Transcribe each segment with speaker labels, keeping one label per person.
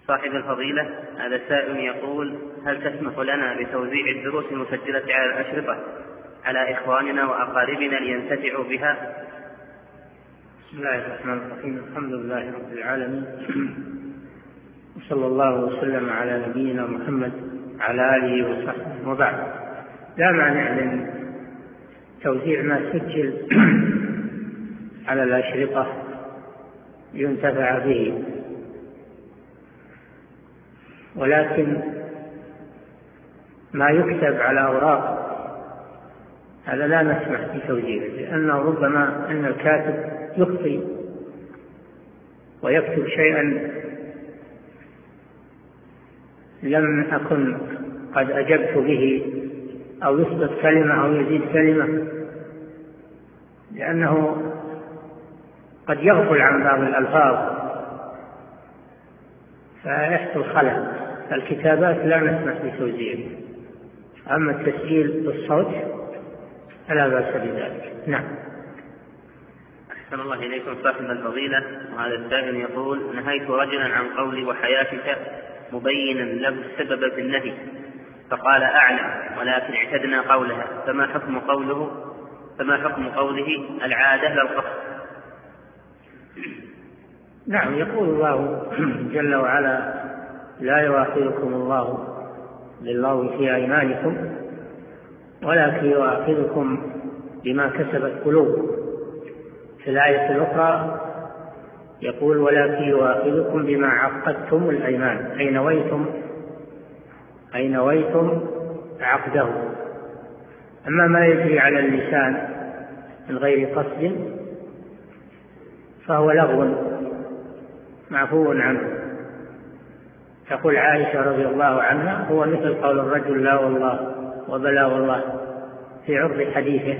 Speaker 1: صاحب الفضيلة، هذا سائل يقول: هل تسمح لنا بتوزيع الدروس المسجلة على الأشرطة على إخواننا وأقاربنا لينتفعوا بها؟
Speaker 2: بسم الله الرحمن الرحيم. الحمد لله رب العالمين، وصلى الله وسلم على نبينا محمد على آله وصحبه، وبعد. لا مانع من توزيع ما سجل على الأشرطة ينتفع به، ولكن ما يكتب على أوراق هذا لا نسمح بتوزيعه، لأنه ربما أن الكاتب يخطئ ويكتب شيئا لم أكن قد أجبت به، أو يسقط كلمة أو يزيد كلمة، لأنه قد يغفل عن بعض الألفاظ فيحصل خلل. الكتابات لا نسمح بتوزيعه، أما التسجيل بالصوت فلا بأس بذلك. نعم.
Speaker 1: أحسن الله إليكم صاحب الفضيلة، وهذا السائل يقول: نهيت رجلا عن قولي وحياتك مبينا له السبب في النهي، فقال أعلم ولكن اعتدنا قولها، فما حكم قوله العادة لا القصد؟
Speaker 2: نعم، يقول الله جل وعلا: لا يؤاخذكم الله باللغو في أيمانكم ولكن يؤاخذكم بما كسبت قلوبكم. في الآية الأخرى يقول: ولكن يؤاخذكم بما عقدتم الأيمان، أي نويتم عقده. أما ما يجري على اللسان من غير قصد فهو لغو معفو عنه. تقول عائشة رضي الله عنها: هو مثل قول الرجل لا والله وبلا والله في عرض حديثه.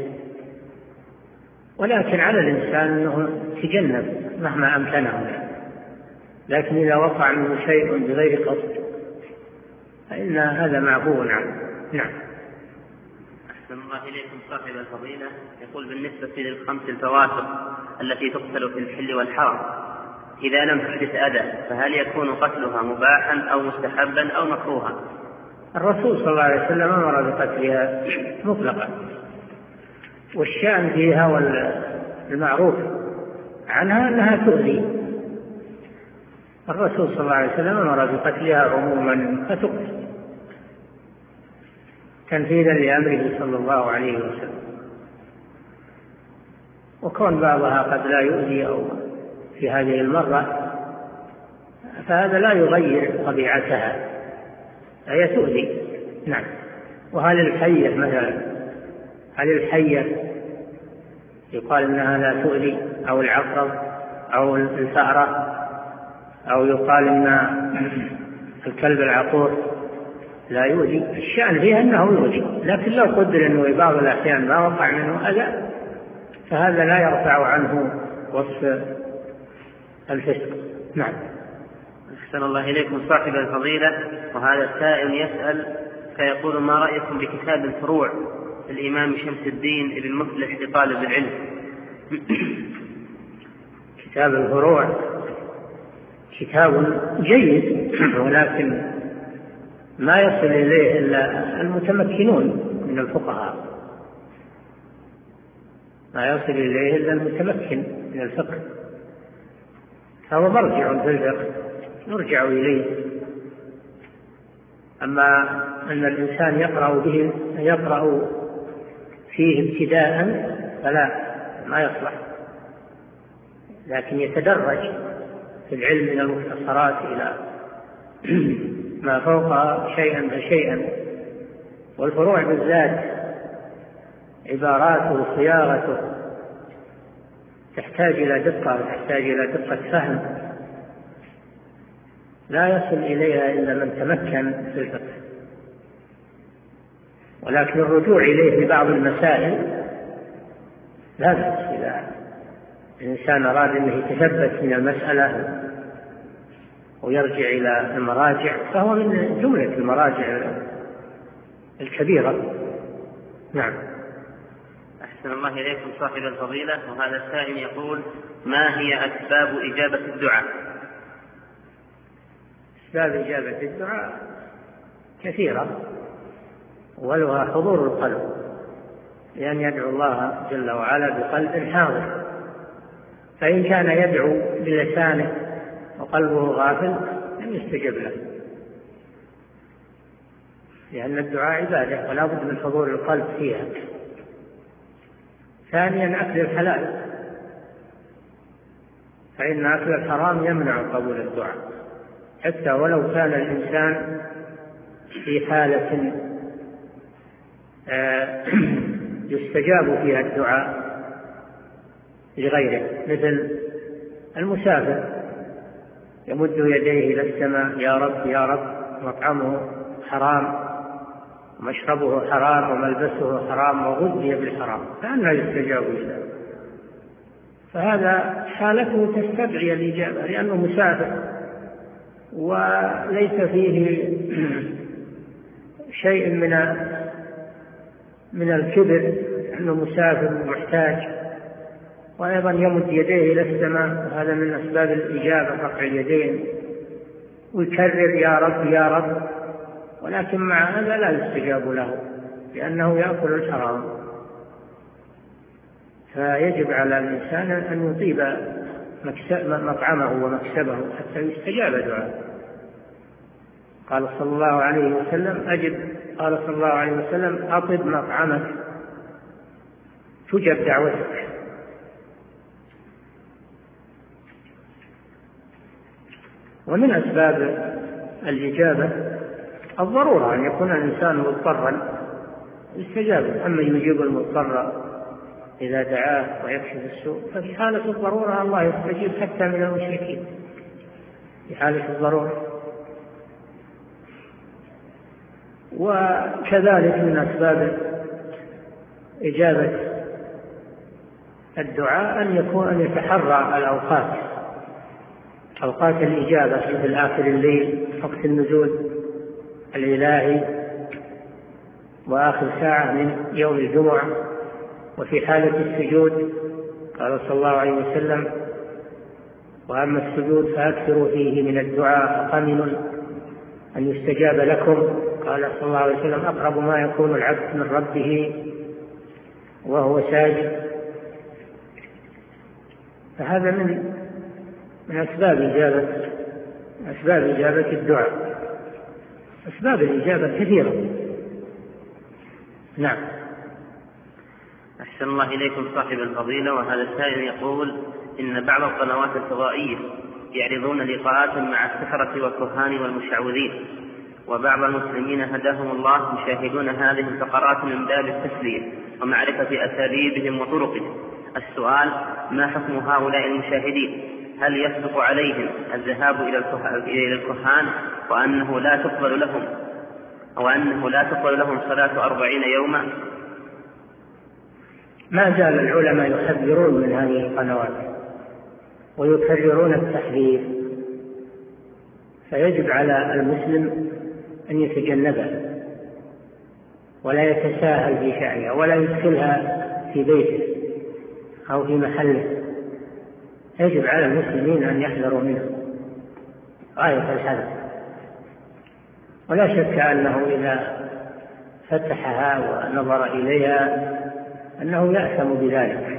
Speaker 2: ولكن على الإنسان أنه يتجنب مهما أمكنه، لكن إذا وقع منه شيء بغير قصد فإن هذا معفو عنه. نعم.
Speaker 1: أحسن الله إليكم صاحب الفضيلة، يقول: بالنسبة للخمس الفواسق التي تقتل في الحل والحرم، إذا لم تحدث أذى فهل يكون قتلها مباحا أو مستحبا أو مكروها؟
Speaker 2: الرسول صلى الله عليه وسلم أمر بقتلها مطلقا، والشأن فيها والمعروف عنها أنها تؤذي. الرسول صلى الله عليه وسلم أمر بقتلها عموما فتقتل تنفيذا لأمره صلى الله عليه وسلم. وكون بعضها قد لا يؤذي أو في هذه المرة فهذا لا يغير طبيعتها، هي تؤذي. نعم. وهل الحية مثلا، هل الحية يقال إنها لا تؤذي، أو العقرب أو الفأرة، أو يقال إن الكلب العقور لا يؤذي؟ الشأن فيها أنه يؤذي، لكن لو قدر أنه بعض الأحيان ما وقع منه أذى فهذا لا يرفع عنه وصف الفسق. نعم.
Speaker 1: أحسن الله إليكم صاحب الفضيلة، وهذا السائل يسأل فيقول: ما رأيكم بكتاب الفروع الإمام شمس الدين ابن مفلح لطالب العلم؟
Speaker 2: كتاب الفروع كتاب جيد، ولكن ما يصل إليه إلا المتمكنون من الفقهاء، ما يصل إليه إلا المتمكن من الفقه، فهو مرجع في الفقه نرجع إليه. أما أن الإنسان يقرأ فيه ابتداء فلا، ما يصلح، لكن يتدرج في العلم من المختصرات إلى ما فوق شيئا فشيئا. والفروع بالذات عباراته وصياغته تحتاج إلى دقة وتحتاج إلى دقة فهم لا يصل إليها إلا من تمكن في الفقه. ولكن الرجوع إليه في بعض المسائل لا بأس، إذا الإنسان أراد أنه يتثبت من المسألة ويرجع إلى المراجع فهو من جملة المراجع الكبيرة. نعم.
Speaker 1: أحسن الله إليكم صاحب الفضيلة، وهذا السائل يقول: ما هي أسباب إجابة الدعاء؟
Speaker 2: أسباب إجابة الدعاء كثيرة، أولها حضور القلب، لأن يدعو الله جل وعلا بقلب حاضر، فإن كان يدعو بلسانه وقلبه غافل لم يستجب له، لأن الدعاء عبادة ولا بد من حضور القلب فيها. ثانيا أكل الحلال، فإن أكل الحرام يمنع قبول الدعاء، حتى ولو كان الإنسان في حالة يستجاب فيها الدعاء لغيره، مثل المسافر يمد يديه إلى السماء: يا رب يا رب، مطعمه حرام ومشربه حرام وملبسه حرام وغذي بالحرام، فأنه يستجاب له؟ فهذا حالته تستدعي الإجابة، لأنه مسافر وليس فيه شيء من الكبر، أنه مسافر محتاج، وأيضا يمد يديه إلى السماء، هذا من أسباب الإجابة رفع اليدين، ويكرر يا رب يا رب، ولكن مع هذا لا يستجاب له لأنه يأكل الحرام. فيجب على الإنسان أن يطيب مطعمه ومكسبه حتى يستجاب دعاءه. قال صلى الله عليه وسلم أطب مطعمك تجب دعوتك. ومن أسباب الإجابة الضرورة، أن يكون الإنسان مضطرا يستجاب، أما يجيب المضطر إذا دعاه ويكشف السوء، ففي حالة الضرورة الله يستجيب حتى من المشركين في حالة الضرورة. وكذلك من أسباب إجابة الدعاء أن يتحرى أوقات الإجابة، مثل آخر الليل، وقت النزول الإلهي، وآخر ساعة من يوم الجمعة، وفي حالة السجود. قال صلى الله عليه وسلم: وأما السجود فأكثروا فيه من الدعاء فقمن أن يستجاب لكم. قال صلى الله عليه وسلم: أقرب ما يكون العبد من ربه وهو ساجد. فهذا من أسباب إجابة الدعاء. أسباب الإجابة كثيرة. نعم.
Speaker 1: أحسن الله إليكم صاحب الفضيلة. وهذا السائل يقول: إن بعض القنوات الفضائية يعرضون لقاءات مع السحرة والكهان والمشعوذين، وبعض المسلمين هداهم الله يشاهدون هذه الفقرات من باب التسلية ومعرفة أساليبهم وطرقهم. السؤال: ما حكم هؤلاء المشاهدين؟ هل يصدق عليهم الذهاب إلى الكهان وأنه لا تقبل لهم صلاة 40 يوما؟
Speaker 2: ما زال العلماء يحذرون من هذه القنوات ويكررون التحذير، فيجب على المسلم أن يتجنبها ولا يتساهل في شأنها ولا يدخلها في بيته أو في محله. يجب على المسلمين أن يحذروا منها غاية الحذر. ولا شك أنه إذا فتحها ونظر إليها أنه يأثم بذلك،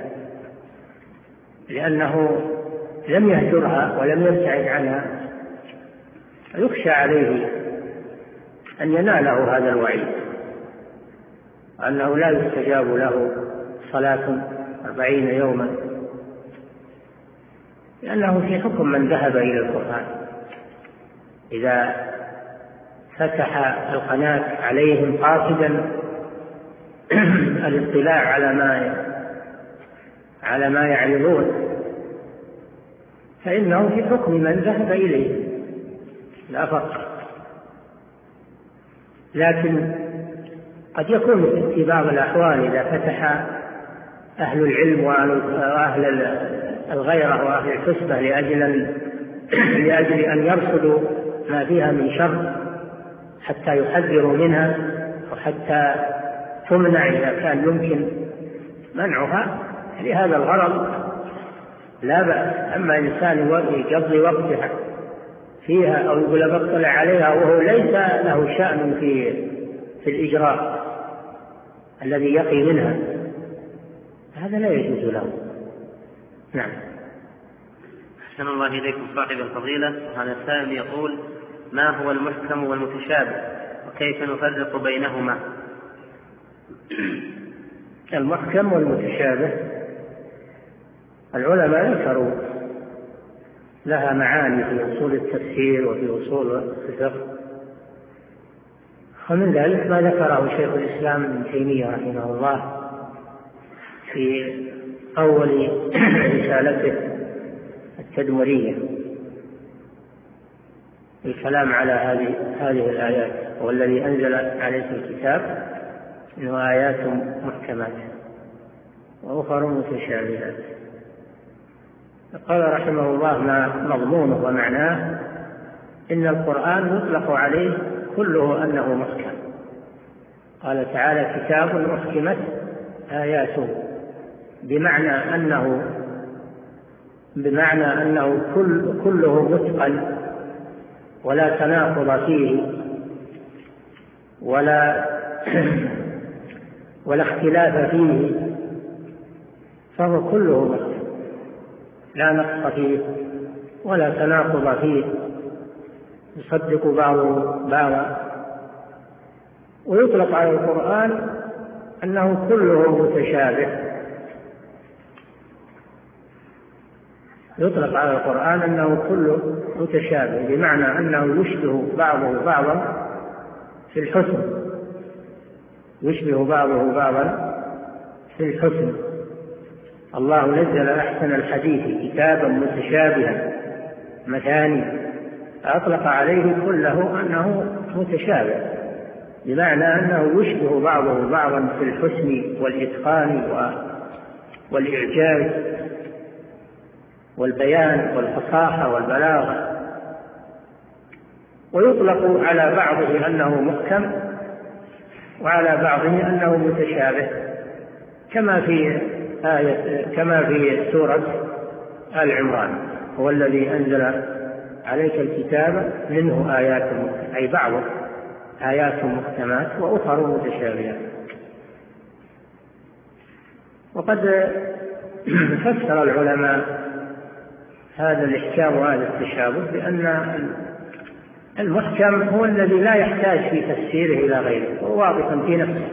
Speaker 2: لأنه لم يهجرها ولم يبتعد عنها، يخشى عليه أن يناله هذا الوعيد، أنه لا يستجاب له صلاة 40 يوما، لأنه في حكم من ذهب إلى الكهان. إذا فتح القناة عليهم قاصدا الاطلاع على ما يعرضون، فإنه في حكم من ذهب إليه لا فرق. لكن قد يكون في بعض الأحوال إذا فتح أهل العلم وأهل الغيرة وأهل الحسبة لأجل أن يرصدوا ما فيها من شر حتى يحذروا منها وحتى تمنع إذا كان يمكن منعها، لهذا الغرض لا بأس. أما إنسان يقضي وقته فيها أو يقول بطلع عليها وهو ليس له شأن في الإجراء الذي يقي منها، هذا لا يجوز له. نعم.
Speaker 1: أحسن الله إليكم صاحب الفضيلة. هذا السائل يقول: ما هو المحكم والمتشابه وكيف نفرق بينهما؟
Speaker 2: المحكم والمتشابه العلماء ذكروا لها معاني في أصول التفسير وفي أصول الفقه، ومن ذلك ما ذكره شيخ الإسلام ابن تيمية رحمه الله في أول رسالته التدمرية، الكلام على هذه الآيات: والذي أنزل عليك الكتاب إنه آيات محكمات وأخر متشابهات. قال رحمه الله: ما مضمونه ومعناه إن القرآن يطلق عليه كله أنه محكم. قال تعالى: كتاب محكمت آياته، بمعنى أنه كله متقن ولا تناقض فيه ولا اختلاف فيه، فهو كله محكم لا نقص فيه ولا تناقض فيه، يصدق بعضه بعضا. ويطلق على القرآن أنه كله متشابه، يطلق على القرآن أنه كله متشابه، بمعنى أنه يشبه بعضه بعضا في الحسن، يشبه بعضه بعضا في الحسن. الله نزل أحسن الحديث كتابا متشابها مثاني، أطلق عليه كله أنه متشابه، بمعنى أنه يشبه بعضه بعضا في الحسن والإتقان والإعجاز والبيان والفصاحة والبلاغة. ويطلق على بعضه أنه محكم وعلى بعضه أنه متشابه، كما في سورة آل عمران: هو الذي أنزل عليك الكتاب منه آيات أي بعضه آيات محكمات وأخر متشابهات. وقد فسر العلماء هذا الإحكام وهذا التشابه بأن المحكم هو الذي لا يحتاج في تفسيره إلى غيره، وهو واضح في نفسه،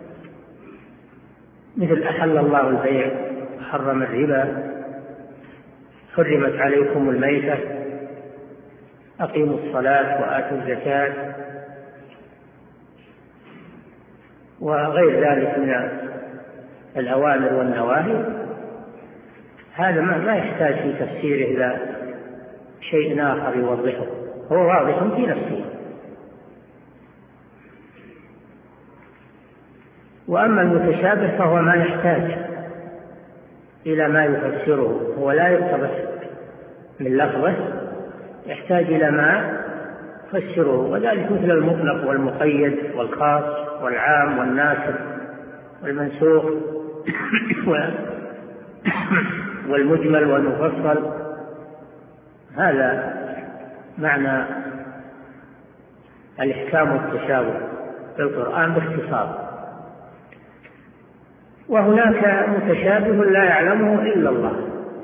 Speaker 2: مثل: أحل الله البيع وحرم الربا، حرمت عليكم الميتة، أقيموا الصلاة وآتوا الزكاة، وغير ذلك من الأوامر والنواهي. هذا ما يحتاج في تفسيره إلى شيء آخر يوضحه، هو واضح في نفسه. وأما المتشابه فهو ما يحتاج إلى ما يفسره، هو لا يقتبس من لفظه، يحتاج إلى ما يفسره، وذلك مثل المطلق والمقيد والخاص والعام والناسخ والمنسوخ والمجمل والمفصل. هذا معنى الإحكام والتشابه في القرآن باختصار. وهناك متشابه لا يعلمه إلا الله.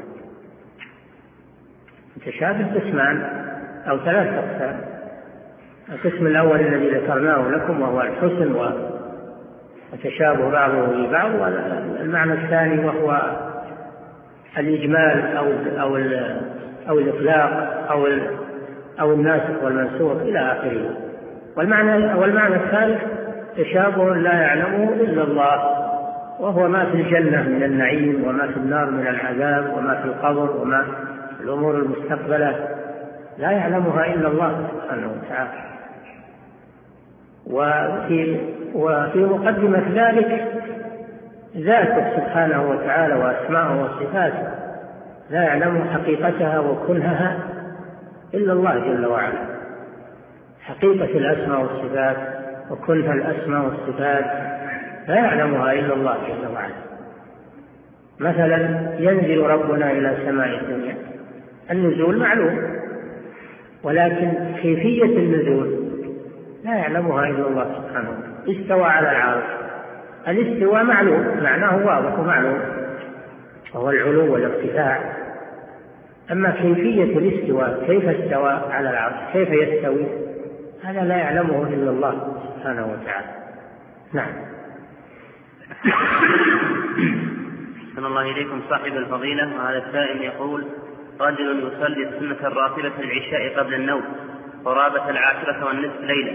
Speaker 2: متشابه قسمان أو 3 أقسام: القسم الأول الذي ذكرناه لكم وهو الحسن وتشابه بعضه ببعض، والمعنى الثاني وهو الإجمال أو الإطلاق أو الناسخ والمنسوخ إلى آخره. والمعنى الثالث تشابه لا يعلمه إلا الله، وهو ما في الجنة من النعيم وما في النار من العذاب وما في القبر وما في الأمور المستقبلة، لا يعلمها إلا الله سبحانه وتعالى. وفي مقدمة ذلك ذاته سبحانه وتعالى وأسماءه وصفاته لا يعلم حقيقتها وكنهها إلا الله جل وعلا. حقيقة الأسماء والصفات وكنها الأسماء والصفات لا يعلمها إلا الله جل وعلا. مثلا: ينزل ربنا إلى سماء الدنيا، النزول معلوم، ولكن كيفية النزول لا يعلمها إلا الله سبحانه وتعالى. استوى على العرش، الاستواء معلوم، معناه واضح ومعلوم، وهو العلو والارتفاع. أما كيفية الاستواء، كيف استوى على العرش، كيف يستوي، هذا لا يعلمه إلا الله سبحانه وتعالى. نعم.
Speaker 1: أحسن الله إليكم صاحب الفضيلة. وهذا السائل يقول: رجل يصلي السنة الراتبة العشاء قبل النوم قرابة 10 والنصف ليلة.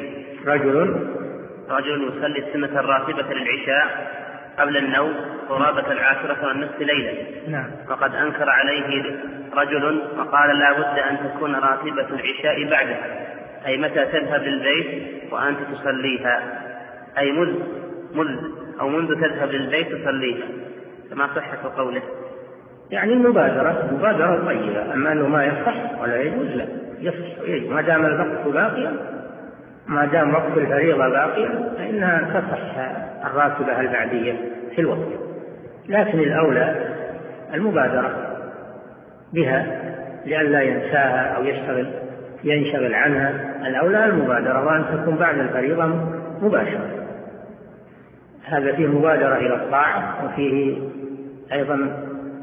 Speaker 1: رجل يصلي السنة الراتبة للعشاء قبل النوم قرابة 10 والنصف ليلة.
Speaker 2: نعم.
Speaker 1: وقد أنكر عليه رجل وقال: لا بد أن تكون راتبة العشاء بعدها، أي متى تذهب للبيت وأنت تصليها، أي منذ تذهب للبيت تصليها. فما صحة قوله؟
Speaker 2: يعني مبادرة طيبة. أما أنه ما يصح ولا يجوز، لا يصح ما دام الوقت باقيا، ما دام وقت الفريضة باقيا فإنها تصح الراتبة البعدية في الوقت. لكن الأولى المبادرة بها لئلا ينساها أو ينشغل عنها. الأولى المبادرة، وأن تكون بعد الفريضة مباشرة. هذا فيه مبادرة إلى الطاعة، وفيه أيضا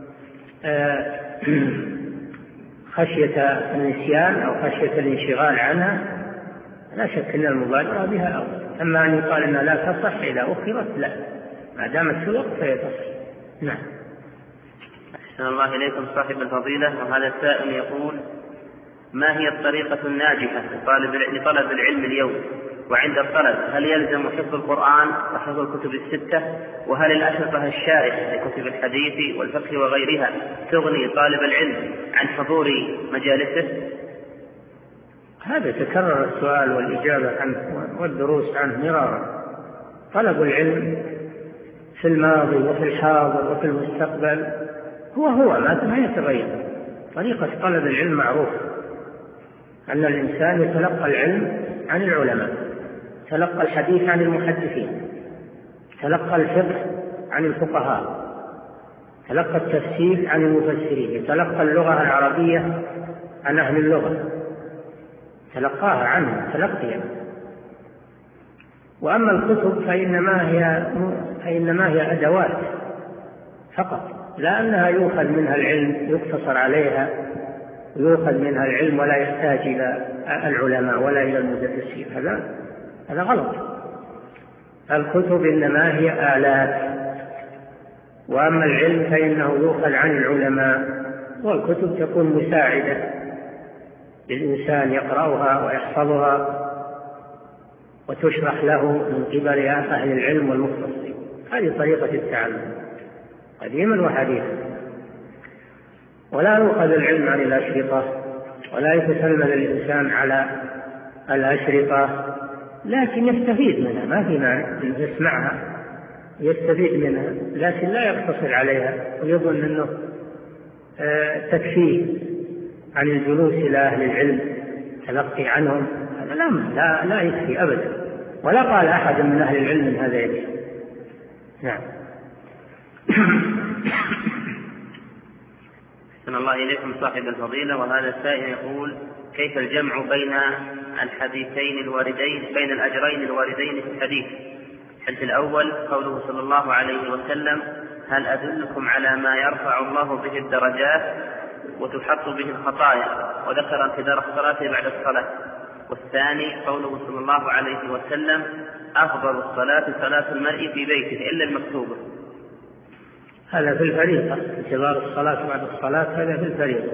Speaker 2: خشية النسيان أو خشية الانشغال عنها. لا شك أن المبادرة بها أولى. أما أن يقال أنها لا تصح إذا أخرت، لا، ما دامت في الوقت فهي تصح. نعم.
Speaker 1: أحسن الله إليكم صاحب الفضيلة. وهذا السائل يقول: ما هي الطريقة الناجحة لطلب العلم اليوم؟ وعند الطلب هل يلزم حفظ القرآن وحفظ الكتب الستة؟ وهل الأشرطة الشائعة لكتب الحديث والفقه وغيرها تغني طالب العلم عن حضور مجالسه؟
Speaker 2: هذا تكرر السؤال والإجابة عنه والدروس عنه مرارا. طلب العلم في الماضي وفي الحاضر وفي المستقبل هو ما يتغير. طريقة طلب العلم معروف، أن الإنسان يتلقى العلم عن العلماء، تلقى الحديث عن المحدثين، تلقى الفقه عن الفقهاء، تلقى التفسير عن المفسرين، يتلقى اللغة العربية عن أهل اللغة، تلقاها عنه تلقيا. وأما الكتب فإنما هي أدوات فقط، لا أنها يؤخذ منها العلم يقتصر عليها، يؤخذ منها العلم ولا يحتاج إلى العلماء ولا إلى المدرسين. هذا غلط. الكتب إنما هي آلات، وأما العلم فإنه يؤخذ عن العلماء، والكتب تكون مساعدة للإنسان يقرأها ويحفظها وتشرح له من قبل أهل العلم والمختصين. هذه طريقة التعلم قديما وحديثا. ولا يؤخذ العلم عن الأشرطة، ولا يتسلل الإنسان على الأشرطة، لكن يستفيد منها، ما في مانع أن يسمعها يستفيد منها، لكن لا يقتصر عليها ويظن أنه تكفيه عن الجلوس إلى أهل العلم تلقي عنهم. هذا لا يكفي أبدا، ولا قال أحد من أهل العلم من هذا يكفي. نعم.
Speaker 1: أحسن الله إليكم صاحب الفضيلة. وهذا السائل يقول: كيف الجمع بين الحديثين الواردين، بين الأجرين الواردين في الحديث؟ الحديث الأول قوله صلى الله عليه وسلم: هل أدلكم على ما يرفع الله به الدرجات وتحط به الخطايا، وذكر انتظار الصلاة بعد الصلاة. والثاني قوله صلى الله عليه وسلم: أفضل الصلاة صلاة المرء في بيته إلا المكتوبة.
Speaker 2: هذا في الفريضة، انتظار الصلاة بعد الصلاة هذا في الفريضة.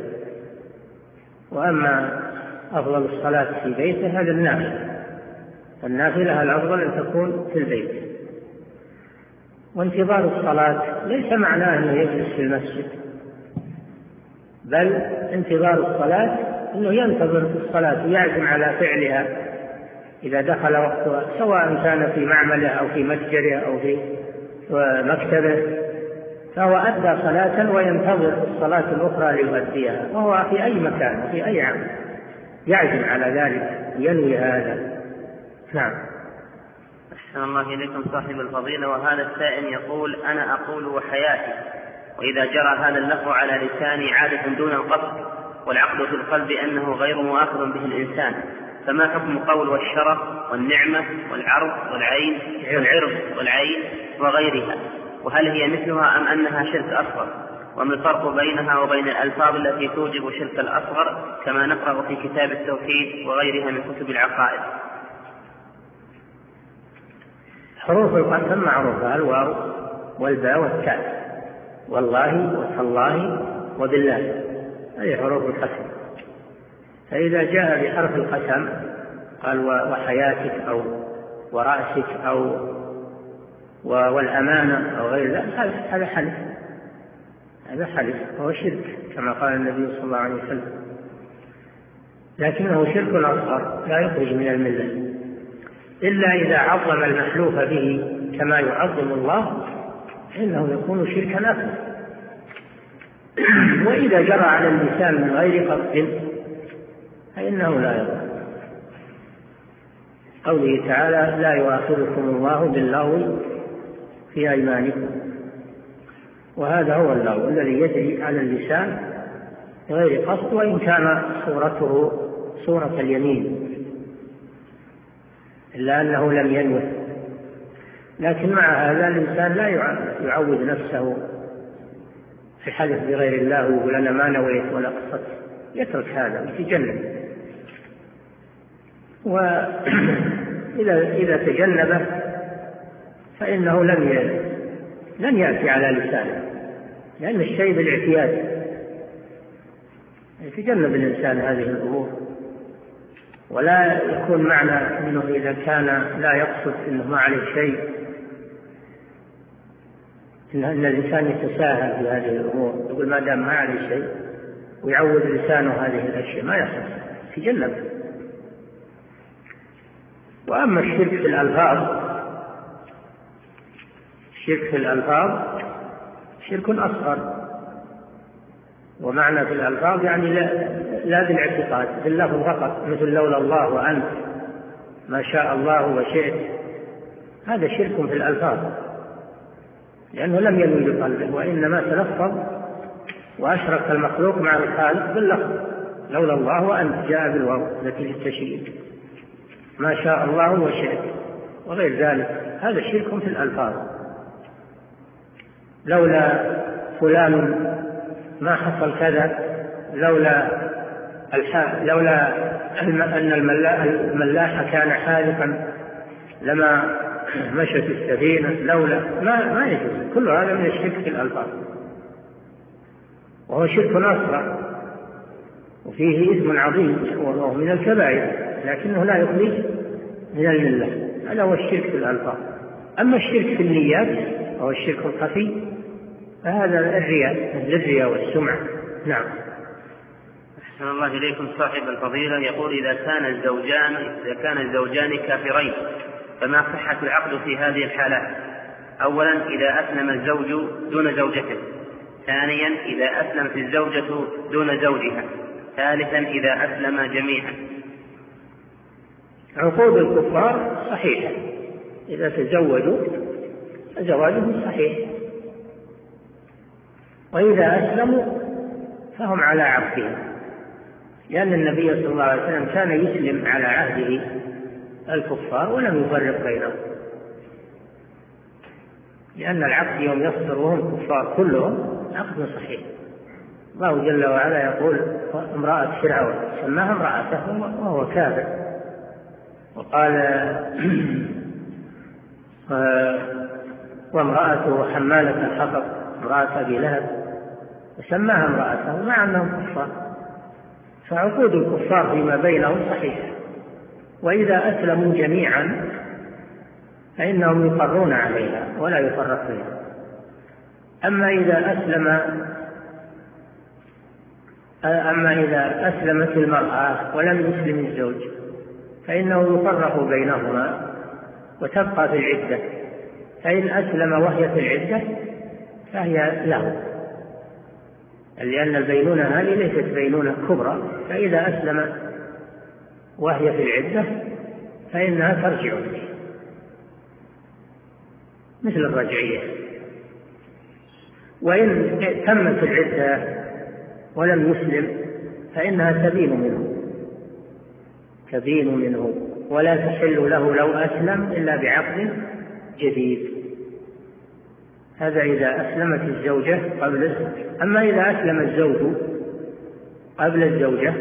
Speaker 2: وأما أفضل الصلاة في بيته هذا النافلة، النافلة الأفضل أن تكون في البيت. وانتظار الصلاة ليس معناه أنه يجلس في المسجد، بل انتظار الصلاة أنه ينتظر الصلاة ويعزم على فعلها إذا دخل وقتها، سواء كان في معمله أو في مسجده أو في مكتبه، فهو أدى صلاة وينتظر الصلاة الأخرى ليؤديها، وهو في أي مكان وفي أي عمل يعزم على ذلك ينوي هذا. نعم.
Speaker 1: أحسن الله إليكم صاحب الفضيلة. وهذا السائل يقول: أنا أقول وحياتي، وإذا جرى هذا اللفظ على لساني عادة دون القصد، والعقد في القلب أنه غير مؤاخذ به الإنسان، فما حكم قول والشرف والنعمة والعرض والعين وغيرها؟ وهل هي مثلها أم أنها شرك أصغر؟ وما الفرق بينها وبين الألفاظ التي توجب شرك الأصغر كما نقرأ في كتاب التوحيد وغيرها من كتب العقائد؟
Speaker 2: حروف القسم معروفة: الواو والباء والتاء، والله وتالله وبالله، هذه حروف القسم. فإذا جاء بحرف القسم قال وحياتك أو ورأسك أو والأمانة أو غير ذلك، هذا حلف، هذا حلف وهو شرك كما قال النبي صلى الله عليه وسلم، لكنه شرك أصغر لا يخرج من الملة إلا إذا عظم المحلوف به كما يعظم الله فإنه يكون شركا أكبر. وإذا جرى على اللسان من غير قصد فإنه لا يضر. قوله تعالى: لا يؤاخذكم الله باللغو في أيمانكم، وهذا هو اللغو الذي يجري على اللسان بغير قصد، وإن كان صورته صورة اليمين إلا أنه لم ينوه. لكن مع هذا الإنسان لا يعود نفسه في حدث بغير الله ويقول أنا ما نويت ولا قصدت، يترك هذا ويتجنب. وإذا تجنبه فإنه لن يأتي على لسانه، لأن الشيء بالاعتياد. يتجنب الإنسان هذه الأمور، ولا يكون معنى أنه إذا كان لا يقصد أنه ما عليه شيء إن الإنسان يتساهل في هذه الأمور، يقول ما دام ما عليه شيء ويعود لسانه هذه الأشياء، ما يحصل، يتجنب. وأما الشرك في الألفاظ، الشرك في الألفاظ شرك أصغر، ومعنى في الألفاظ يعني لا بالاعتقاد، باللفظ فقط، مثل لولا الله وأنت، ما شاء الله وشئت، هذا شرك في الألفاظ لأنه لم ينوي بقلبه، وإنما تلفظ وأشرك المخلوق مع الخالق باللفظ. لولا الله وأنت جاء بالواو التي للتشريك، ما شاء الله وشئت وغير ذلك، هذا شرك في الألفاظ. لولا فلان ما حصل كذا، لولا أن الملاح كان حالقا لما مشت السفينة، لولا ما يجوز. كل هذا من الشرك في الألفاظ، وهو شرك أصغر وفيه إثم عظيم وهو من الكبائر، لكنه لا يخرج من الملة. هذا هو الشرك في الألفاظ. أما الشرك في النيات وهو الشرك الخفي فهذا الرياء، مثل الرياء والسمعة. نعم.
Speaker 1: أحسن الله إليكم. صاحب الفضيلة يقول: إذا كان الزوجان كافرين فما صحة العقد في هذه الحالات؟ أولا، إذا أسلم الزوج دون زوجته. ثانيا، إذا أسلمت الزوجة دون زوجها. ثالثا، إذا أسلم جميعا.
Speaker 2: عقود الكفار صحيحة، إذا تزوجوا فزواجهم صحيح، وإذا أسلموا فهم على عقدهم، لأن النبي صلى الله عليه وسلم كان يسلم على عهده الكفار ولم يفرق بينهم، لأن العقد يوم يصدر وهم كفار كلهم عقد صحيح. الله جل وعلا يقول: امرأة فرعون، سماها امرأته وهو كافر، وقال: وامرأته حمالة الحطب، امرأة أبي لهب، وسماها امرأته مع أنهم كفار. فعقود الكفار فيما بينهم صحيحة، وإذا أسلموا جميعا فإنهم يقرون عليها ولا يفرق بينهم. أما إذا أسلمت المرأة ولم يسلم الزوج فإنه يفرق بينهما وتبقى في العدة، فإن أسلم وهي في العدة فهي له، لأن البينونة هذه ليست بينونة كبرى، فإذا أسلم وهي في العدة فإنها ترجع مثل الرجعية. وإن تمت العدة ولم يسلم فإنها تبين منه ولا تحل له لو أسلم إلا بعقد جديد. هذا إذا أسلمت الزوجة قبل. أما إذا أسلم الزوج قبل الزوجة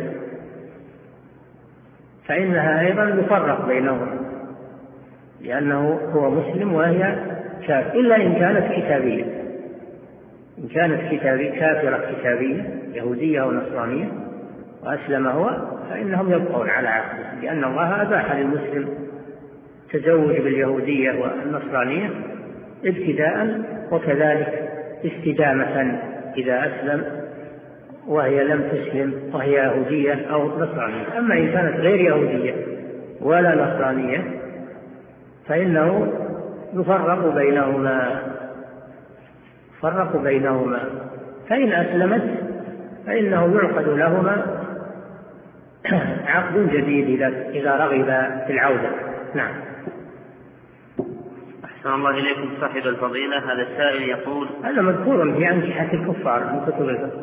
Speaker 2: فإنها أيضا يفرق بينهم، لأنه هو مسلم وهي كافر، إلا إن كانت كتابية. إن كانت كافرة كتابية يهودية أو نصرانية وأسلم هو فإنهم يبقون على عقده، لأن الله أباح للمسلم تزوج باليهودية والنصرانية ابتداء وكذلك استدامة إذا أسلم وهي لم تسلم وهي يهودية أو نصرانية. أما إن كانت غير يهودية ولا نصرانية فإنه يفرق بينهما، فإن أسلمت فإنه يعقد لهما عقد جديد إذا رغب في العودة. نعم.
Speaker 1: أحسن الله إليكم صاحب الفضيلة. هذا السائل يقول
Speaker 2: هذا مذكور في أنكحة الكفار من كتب الفقه.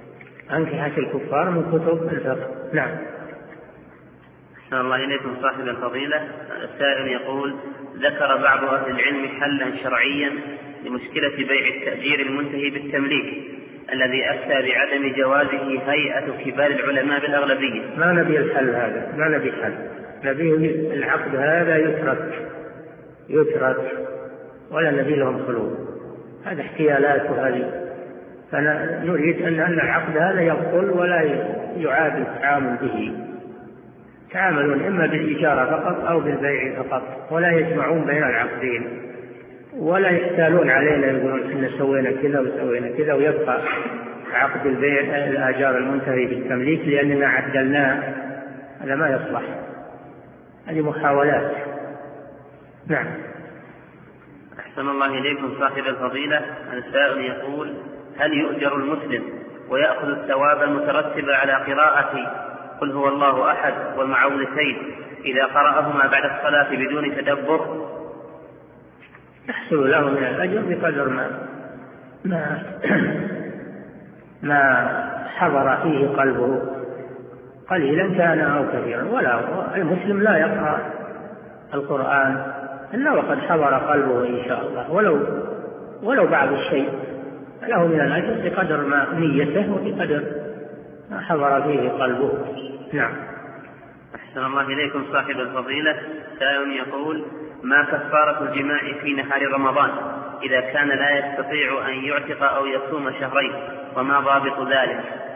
Speaker 2: نعم.
Speaker 1: أحسن الله إليكم صاحب الفضيلة. هذا السائل يقول ذكر بعض أهل العلم حلا شرعيا لمشكلة بيع التأجير المنتهي بالتمليك الذي أفتى بعدم جوازه هيئة كبار العلماء بالأغلبية.
Speaker 2: ما نبي الحل هذا، ما نبي حل، نبي العقد هذا يترك ولا نبي لهم خلود. هذا احتيالات وهذه، فنريد أن العقد هذا يبطل ولا يعاد التعامل به. تعاملون إما بالإجارة فقط أو بالبيع فقط، ولا يجمعون بين العقدين، ولا يحتالون علينا يقولون إن سوينا كذا وسوينا كذا ويبقى عقد البيع الآجار المنتهي بالتمليك لأننا عدلناه. هذا ما يصلح، هذه محاولات. نعم.
Speaker 1: أحسن الله إليكم صاحب الفضيلة. السائل يقول هل يؤجر المسلم ويأخذ الثواب المترتب على قراءة قل هو الله أحد والمعوذتين إذا قرأهما بعد الصلاة بدون تدبر؟
Speaker 2: يحصل له من الأجر بقدر ما حضر فيه قلبه، قليلا كان أو كثيرا. ولا المسلم لا يقرأ القرآن إلا وقد حضر قلبه إن شاء الله، ولو بعض الشيء، له من الأجر بقدر ما نيته وبقدر ما حضر فيه قلبه. نعم.
Speaker 1: أحسن الله إليكم صاحب الفضيلة. سائل يقول ما كفارة الجماع في نهار رمضان إذا كان لا يستطيع أن يعتق أو يصوم شهرين، وما ضابط ذلك؟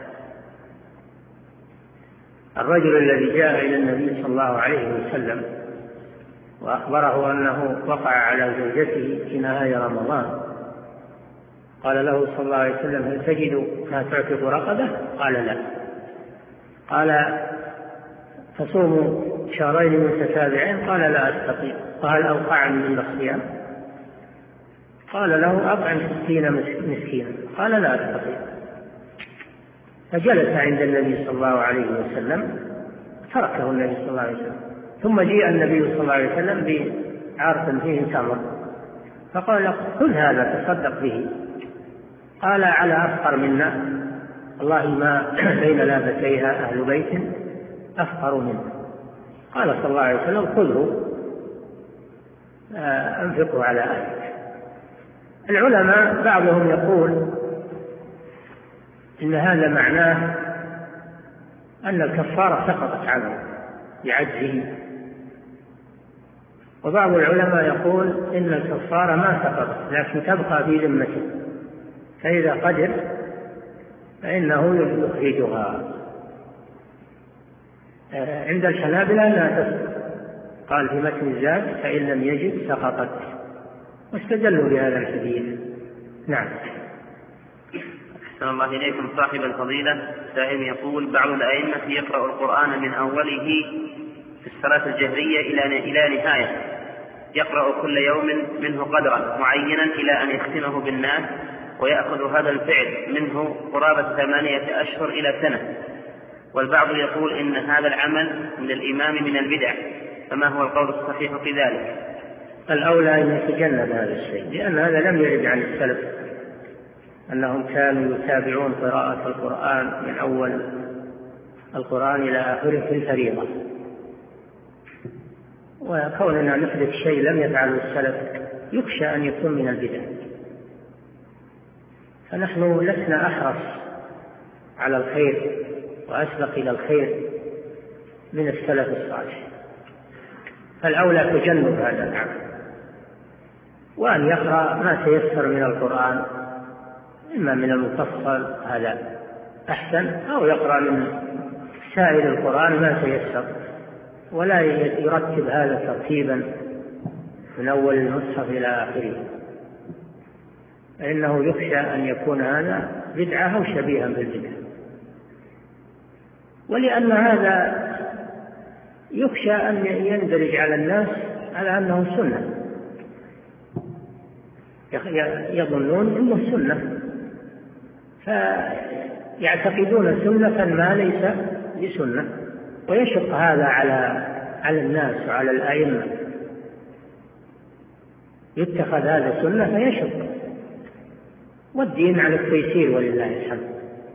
Speaker 2: الرجل الذي جاء إلى النبي صلى الله عليه وسلم وأخبره أنه وقع على زوجته في نهاية رمضان، قال له صلى الله عليه وسلم هل تجد ما تعتق رقبة؟ قال لا. قال تصوم شهرين متتابعين؟ قال لا أستطيع. قال أوقعني من الصيام؟ قال له أطعم 60 مسكينا. قال لا أستطيع. فجلس عند النبي صلى الله عليه وسلم، تركه النبي صلى الله عليه وسلم. ثم جاء النبي صلى الله عليه وسلم بعرف فيه تمر، فقال خذ هذا تصدق به. قال على أفقر منا والله ما بين لابتيها أهل بيت أفقر منه. قال صلى الله عليه وسلم خذه أنفقه على أهلك. العلماء بعضهم يقول إن هذا معناه أن الكفارة سقطت عنه بعجزه، وبعض العلماء يقول إن الكفارة ما سقطت لكن تبقى في ذمته، فإذا قدر فإنه يخرجها. عند الحنابلة لا تسقط، قال في متن الزاد فإن لم يجد سقطت، واستدلوا بهذا الحديث. نعم.
Speaker 1: أحسن الله إليكم صاحب الفضيلة. سائل يقول بعض الأئمة يقرأ القرآن من أوله في الصلاة الجهرية إلى نهاية، يقرأ كل يوم منه قدرا معينا إلى أن يختمه بالناس، ويأخذ هذا الفعل منه قرابة 8 أشهر إلى سنة. والبعض يقول إن هذا العمل من الإمام من البدع، فما هو القول الصحيح في ذلك؟
Speaker 2: الأولى أن يتجنب هذا الشيء، لأن هذا لم يرد عن السلف أنهم كانوا يتابعون قراءة القرآن من أول القرآن إلى آخره في الفريضة. وكوننا نحدث شيء لم يفعله السلف يخشى أن يكون من البدع، فنحن لسنا أحرص على الخير وأسبق إلى الخير من السلف الصالح، فالأولى تجنب هذا العمل، وأن يقرأ ما تيسر من القرآن، إما من المفصل هذا أحسن، أو يقرأ من سائر القرآن ما تيسر، ولا يرتب هذا ترتيبا من أول المصحف إلى آخره، فإنه يخشى أن يكون هذا بدعة أو شبيها بالبدعة. ولأن هذا يخشى أن يندرج على الناس على أنه سنة، يظنون أنه سنة، فيعتقدون سنة ما ليس بسنة، ويشق هذا على الناس وعلى الأئمة، يتخذ هذا سنة فيشق، والدين على التيسير ولله الحمد.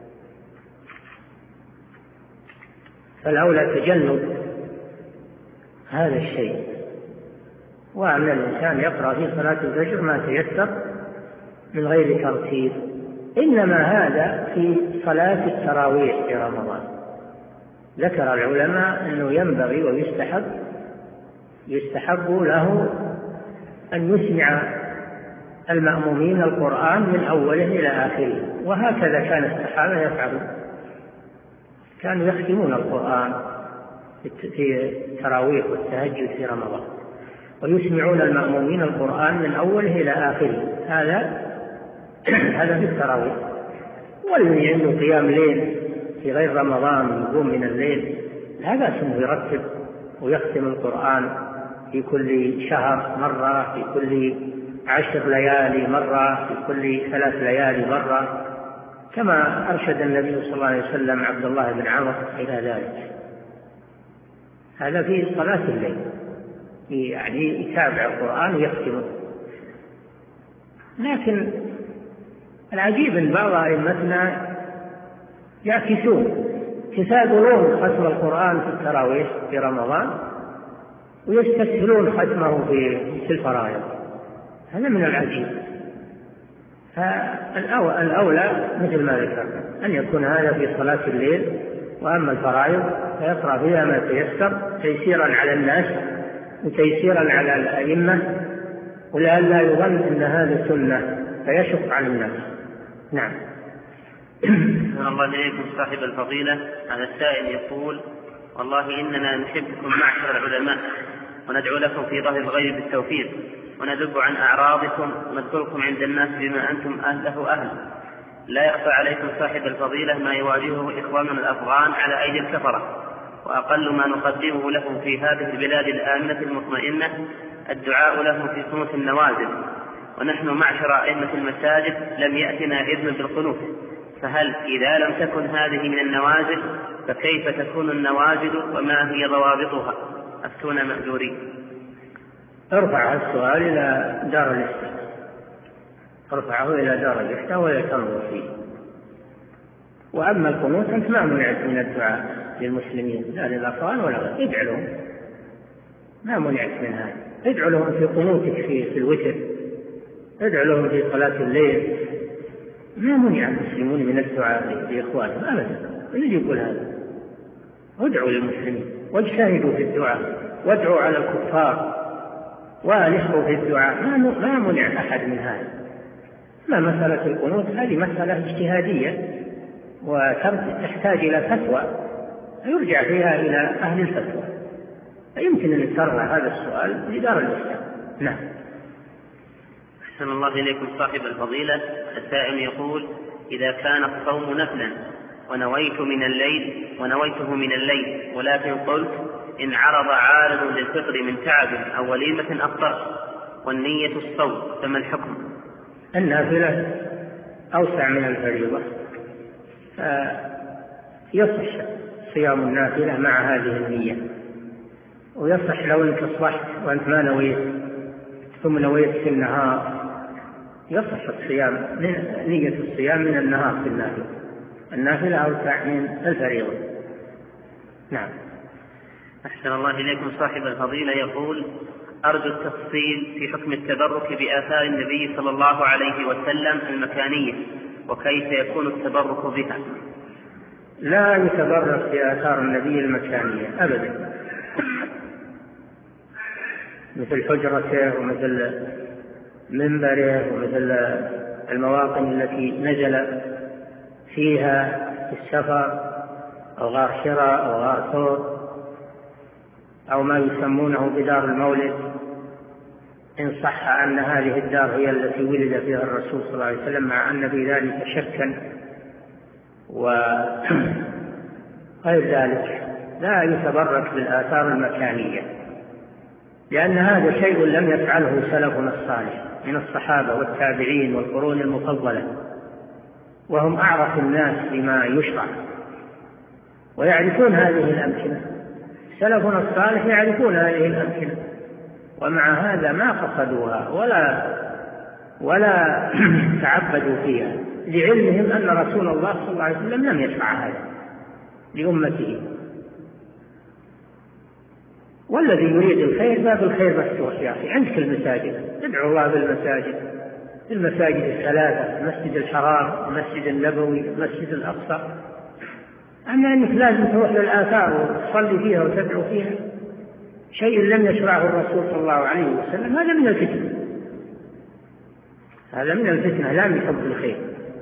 Speaker 2: فالأولى تجنب هذا الشيء، وأن الإنسان يقرأ في صلاة الفجر ما تيسر من غير ترتيب، إنما هذا في صلاة التراويح في رمضان. ذكر العلماء أنه ينبغي ويستحب له أن يسمع المأمومين القرآن من أوله إلى آخره، وهكذا كان الصحابة يفعلون، كانوا يختمون القرآن في التراويح والتهجد في رمضان، ويسمعون المأمومين القرآن من أوله إلى آخره، هذا في التراويح. والذي عنده قيام ليل في غير رمضان يقوم من الليل، هذا اسمه يرتب ويختم القرآن في كل شهر مرة، في كل 10 ليالي مرة، في كل 3 ليالي مرة، كما أرشد النبي صلى الله عليه وسلم عبد الله بن عمرو إلى ذلك. هذا في صلاة الليل، يعني يتابع القرآن ويختمه. لكن العجيب أن بعض أئمتنا يتساهلون ختم القرآن في التراويح في رمضان ويستسهلون ختمه في الفرائض، هذا من العجيب. فالأولى مثل ما ذكرنا أن يكون هذا في صلاة الليل، وأما الفرائض فيقرأ فيها ما تيسر تيسيرا على الناس وتيسيرا على الأئمة، ولئلا يظن أن هذا سنة فيشق على الناس. نعم.
Speaker 1: الله إليكم صاحب الفضيلة. هذا السائل يقول: والله إننا نحبكم معشر العلماء، وندعو لكم في ظهر الغيب بالتوفيق، وندب عن أعراضكم ونذكركم عند الناس بما أنتم أهله أهل. لا يخفى عليكم صاحب الفضيلة ما يواجهه إخواننا الأفغان على أيدي الكفرة، وأقل ما نقدمه لهم في هذه البلاد الآمنة المطمئنة الدعاء لهم في قنوت النوازل، ونحن معشر أئمة المساجد لم يأتنا إذن بالقنوت، فهل إذا لم تكن هذه من النوازل فكيف تكون النوازل وما هي ضوابطها؟ أفتونا مأجورين.
Speaker 2: ارفع السؤال إلى دار الإفتاء، ارفعه إلى دار الإفتاء ولا تنظر فيه. وأما القنوت أنت ما منعت من الدعاء للمسلمين لا للأفغان ولا غير، ادع لهم، ما منعت من هذا، ادع لهم في قنوتك في الوتر، ادع لهم في صلاة الليل، ما منع المسلمون من الدعاء لإخوانهم أبدا. الذي يقول هذا ادعوا للمسلمين واجتهدوا في الدعاء، وادعوا على الكفار والحوا في الدعاء، ما منع أحد من هذا. ما مسألة القنوت هذه مسألة اجتهادية وتحتاج إلى فتوى يرجع فيها إلى أهل الفتوى، فيمكن أن ترفع هذا السؤال لدار الإفتاء. نعم.
Speaker 1: أحسن الله إليكم صاحب الفضيلة. السائل يقول: إذا كان الصوم نفلا ونويته من الليل، ولكن قلت إن عرض عارض للفطر من تعب أو وليمة أفطرت والنية الصوم، فما الحكم؟
Speaker 2: النافلة أوسع من الفريضة، يصح صيام النافلة مع هذه النية، ويصح لو أنك أصبحت وأنت ما نويت ثم نويت في النهار، يصح الصيام من نية الصيام من النهار في النافلة. النافلة أوسع من الفريضة، نعم.
Speaker 1: أحسن الله إليكم. صاحب الفضيلة يقول: أرجو التفصيل في حكم التبرك بآثار النبي صلى الله عليه وسلم المكانية، وكيف يكون التبرك بها.
Speaker 2: لا يتبرك بآثار النبي المكانية أبدا، مثل حجرته ومثل منبره ومثل المواطن التي نزل فيها في السفر، أو غار حراء أو غار ثور، أو ما يسمونه بدار المولد، إن صح أن هذه الدار هي التي ولد فيها الرسول صلى الله عليه وسلم، مع أن في ذلك شكا وغير ذلك. لا يتبرك بالآثار المكانية، لأن هذا شيء لم يفعله سلفنا الصالح من الصحابة والتابعين والقرون المفضلة، وهم أعرف الناس بما يشرع ويعرفون هذه الأمكنة. سلفنا الصالح يعرفون هذه الأمكنة، ومع هذا ما قصدوها ولا تعبدوا فيها، لعلمهم أن رسول الله صلى الله عليه وسلم لم يشرع هذا لأمته. والذي يريد الخير باب الخير مفتوح يا أخي، عندك المساجد، ادعو الله بالمساجد، المساجد الثلاثة، المسجد الحرام، المسجد النبوي، المسجد الأقصى. أما أنك لازم تروح للآثار وتصلي فيها وتدعو فيها شيء لم يشرعه الرسول صلى الله عليه وسلم، هذا من الفتنة، هذا من الفتنة لا من حب الخير.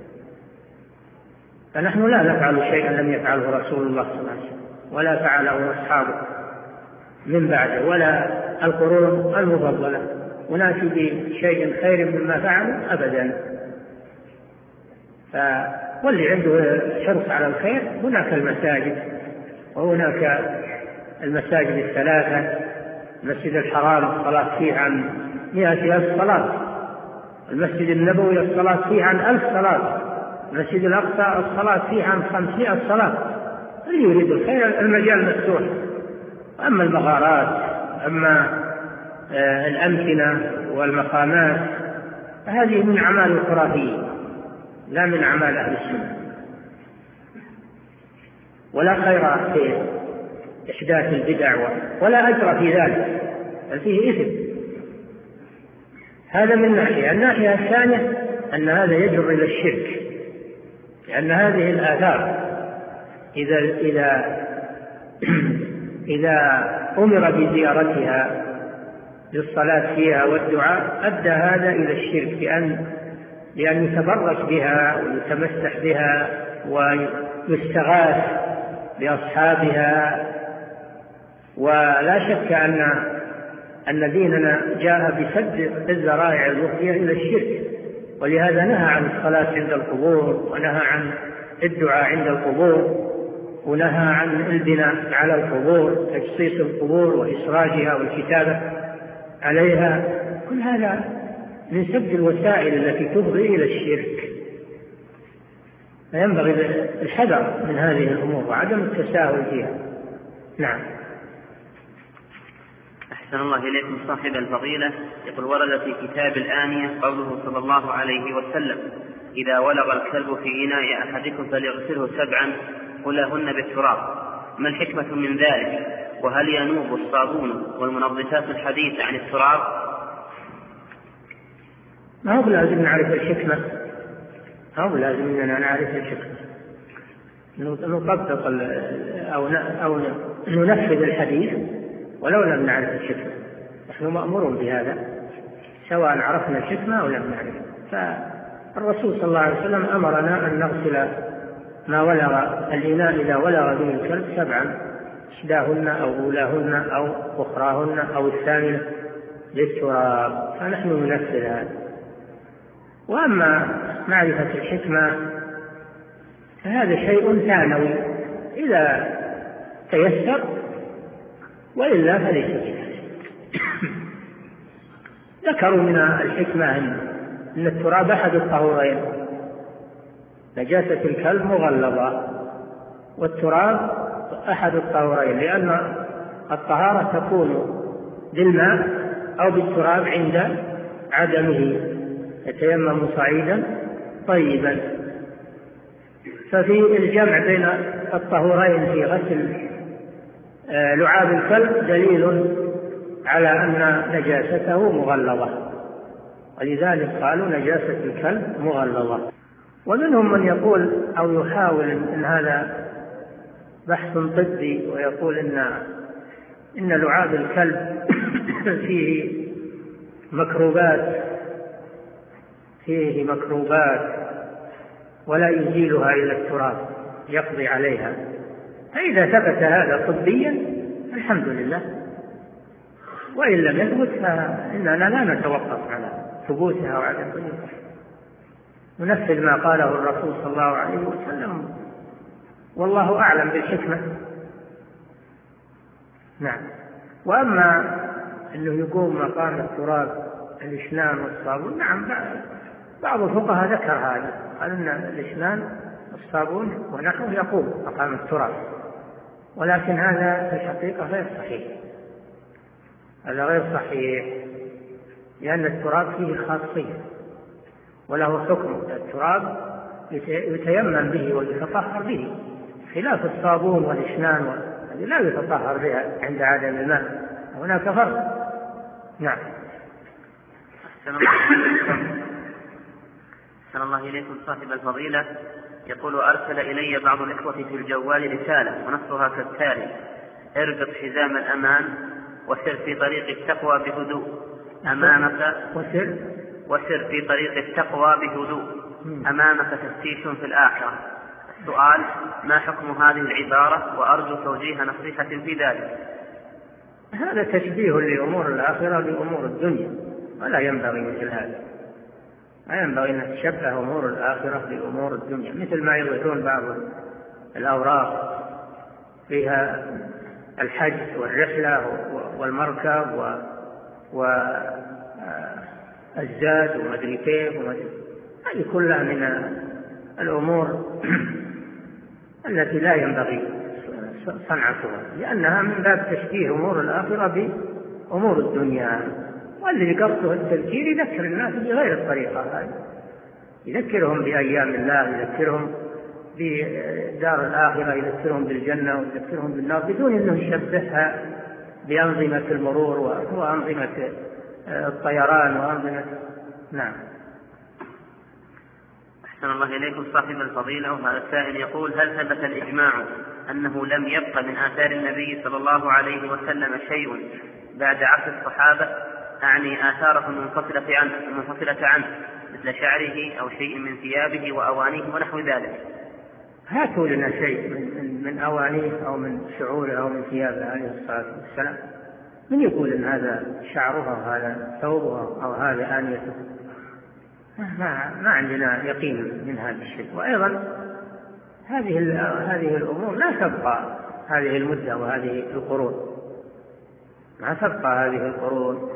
Speaker 2: فنحن لا نفعل شيئا لم يفعله رسول الله صلى الله عليه وسلم، ولا فعله أصحابه من بعده، ولا القرون المفضلة، وناتي بشيء خير مما فعلوا أبدا. واللي عنده حرص على الخير هناك المساجد، وهناك المساجد الثلاثة، المسجد الحرام الصلاة فيه عن 100,000 صلاة، المسجد النبوي الصلاة فيه عن 1000 صلاة، المسجد الأقصى الصلاة فيه عن 500 صلاة. اللي يريد الخير المجال مفتوح. أما المغارات، أما الأمكنة والمقامات، هذه من أعمال الخرافيين لا من أعمال أهل السنة، ولا خير في إحداث البدع ولا أجر في ذلك، بل فيه إثم. هذا من ناحية. الناحية الثانية أن هذا يجر إلى الشرك، لأن هذه الآثار إذا أمر بزيارتها للصلاة فيها والدعاء أدى هذا إلى الشرك، لأن يتبرك بها ويتمسح بها ويستغاث بأصحابها. ولا شك أن ديننا جاء بسد الذرائع المفضية إلى الشرك، ولهذا نهى عن الصلاة عند القبور، ونهى عن الدعاء عند القبور، ونهى عن البناء على القبور، تجصيص القبور وإسراجها والكتابة عليها. كل هذا من سد الوسائل التي تفضي إلى الشرك، فينبغي الحذر من هذه الأمور وعدم التساهل فيها. نعم.
Speaker 1: أحسن الله إليكم. صاحب الفضيلة يقول: ورد في كتاب الآنية قوله صلى الله عليه وسلم: إذا ولغ الكلب في إناء أحدكم فليغسله 7 أولاهن بالتراب. ما الحكمة من ذلك؟ وهل ينوب الصابون والمنظفات الحديثة عن التراب؟
Speaker 2: ما هو لازم نعرف الحكمة، أو لازم أننا نعرف الحكمة، نطبق أو ننفذ الحديث ولو لم نعرف الحكمة. نحن مأمورون بهذا سواء عرفنا الحكمة أو لم نعرف. فالرسول صلى الله عليه وسلم أمرنا أن نغسل ما ولغ الإناء إذا ولغ به الكلب 7، إحداهن أو أولاهن أو أخراهن أو الثامنة بالتراب، فنحن ننفذ هذا. وأما معرفة الحكمة فهذا شيء ثانوي إذا تيسر، وإلا فليس بذلك. ذكروا من الحكمة أن التراب أحد الطهورين، نجاسة الكلب مغلظة، والتراب أحد الطهورين، لأن الطهارة تكون بالماء أو بالتراب عند عدمه، يتيمم صعيدا طيبا. ففي الجمع بين الطهورين في غسل لعاب الكلب دليل على أن نجاسته مغلظة، ولذلك قالوا نجاسة الكلب مغلظة. ومنهم من يقول أو يحاول أن هذا بحث طبي، ويقول إن لعاب الكلب فيه مكروبات ولا يزيلها إلى التراب، يقضي عليها. فإذا ثبت هذا طبيا الحمد لله، وإن لم يثبت فإننا لا نتوقف على ثبوتها وعدم ثبوتها، ننفذ ما قاله الرسول صلى الله عليه وسلم، والله أعلم بالحكمة. نعم. وأما أنه يقوم مقام التراب الإشنان والصابون، نعم بعض الفقهاء ذكر هذا، قال أن الإشنان والصابون ونحوه يقوم مقام التراب، ولكن هذا في الحقيقة غير صحيح، هذا غير صحيح، لأن التراب فيه خاصية وله حكم. التراب يتيمم به ويتطهر به، خلاف الصابون والإشنان الذي لا يتطهر بها عند عدم الماء، هناك فرق. نعم.
Speaker 1: أحسن الله إليكم صاحب الفضيلة، يقول أرسل إلي بعض الإخوة في الجوال رسالة ونصها كالتالي: اربط حزام الأمان وسر في طريق التقوى بهدوء أمامك وسر في طريق التقوى بهدوء أمامك تفتيش في الآخرة. السؤال: ما حكم هذه العبارة؟ وأرجو توجيه نصيحة في ذلك.
Speaker 2: هذا تشبيه لأمور الآخرة بأمور الدنيا، ولا ينبغي مثل هذا، لا ينبغي أن تشبه أمور الآخرة بأمور الدنيا، مثل ما يظهرون بعض الأوراق فيها الحج والرحلة والمركب والزاد ومدري كيف هذه كلها من الأمور التي لا ينبغي صنعتها، لأنها من باب تشبيه أمور الآخرة بأمور الدنيا. والذي قصده التذكير يذكر الناس بغير الطريقة هذه، يذكرهم بأيام الله، يذكرهم بدار الآخرة، يذكرهم بالجنة ويذكرهم بالنار، بدون أنه يشبهها بأنظمة المرور وأنظمة الطيران وأنظمة. نعم.
Speaker 1: أحسن الله إليكم صاحب الفضيلة، وهذا السائل يقول: هل ثبت الإجماع أنه لم يبق من آثار النبي صلى الله عليه وسلم شيء بعد عصر الصحابة، أعني آثاره المنفصلة عنه مثل شعره أو شيء من ثيابه وأوانيه ونحو ذلك؟
Speaker 2: هاتوا لنا شيء من أوانيه أو من شعوره أو من ثيابه عليه الصلاة والسلام. من يقول إن هذا شعره أو هذا ثوبه أو هذا آنيته؟ ما عندنا يقين من هذا الشيء. وأيضا هذه الأمور لا تبقى هذه المدة وهذه القرون، ما تبقى هذه القرون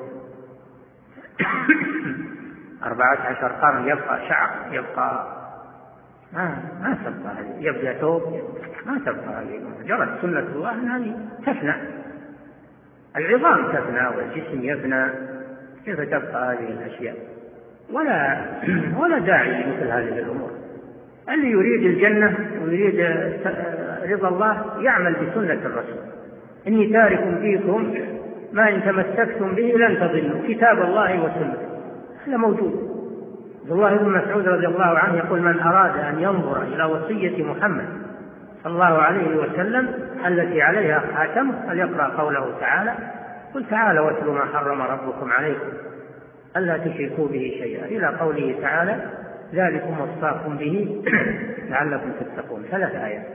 Speaker 2: 14 قرن يبقى شعر، يبقى ما تبقى هذه، يبقى ثوب، ما تبقى هذه. جرت سنة الله أن هذه تفنى، العظام تفنى والجسم يفنى، كيف تبقى هذه الأشياء؟ ولا داعي لمثل هذه الأمور. اللي يريد الجنة ويريد رضا الله يعمل بسنة الرسول: إني تارك فيكم ما إن تمسكتم به لن تضلوا، كتاب الله وسنة. هذا موجود. عبد الله بن مسعود رضي الله عنه يقول: من أراد أن ينظر إلى وصية محمد صلى الله عليه وسلم التي عليها خاتمه فليقرأ قوله تعالى: قل تعالوا واتلوا ما حرم ربكم عليكم ألا تشركوا به شيئا، إلى قوله تعالى: ذلكم وصاكم به لعلكم تتقون. 3 آيات.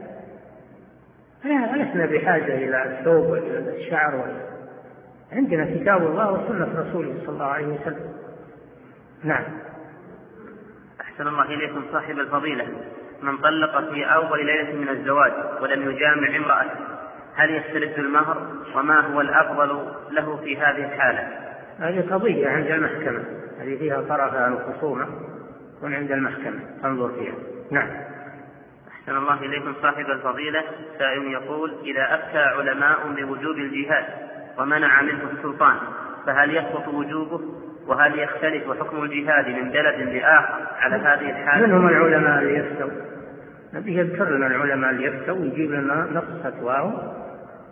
Speaker 2: لسنا بحاجة إلى الثوب وإلى الشعر عندنا كتاب الله وسنة رسوله صلى الله عليه وسلم. نعم.
Speaker 1: أحسن الله إليكم صاحب الفضيلة، من طلق في أول ليلة من الزواج ولم يجامع امرأته هل يسترد المهر؟ وما هو الأفضل له في هذه الحالة؟
Speaker 2: هذه قضية عند المحكمة، هذه فيها طرفها الخصومة، تكون عند المحكمة تنظر فيها. نعم.
Speaker 1: أحسن الله إليكم صاحب الفضيلة، سائل يقول: إذا أفتى علماء بوجوب الجهاد ومنع منه السلطان فهل يسقط وجوبه؟ وهل يختلف حكم الجهاد من بلد لآخر على هذه الحالة؟
Speaker 2: من هم العلماء اللي يفتوا؟ نبي يذكر لنا العلماء اللي يفتوا ويجيب لنا نص فتواهم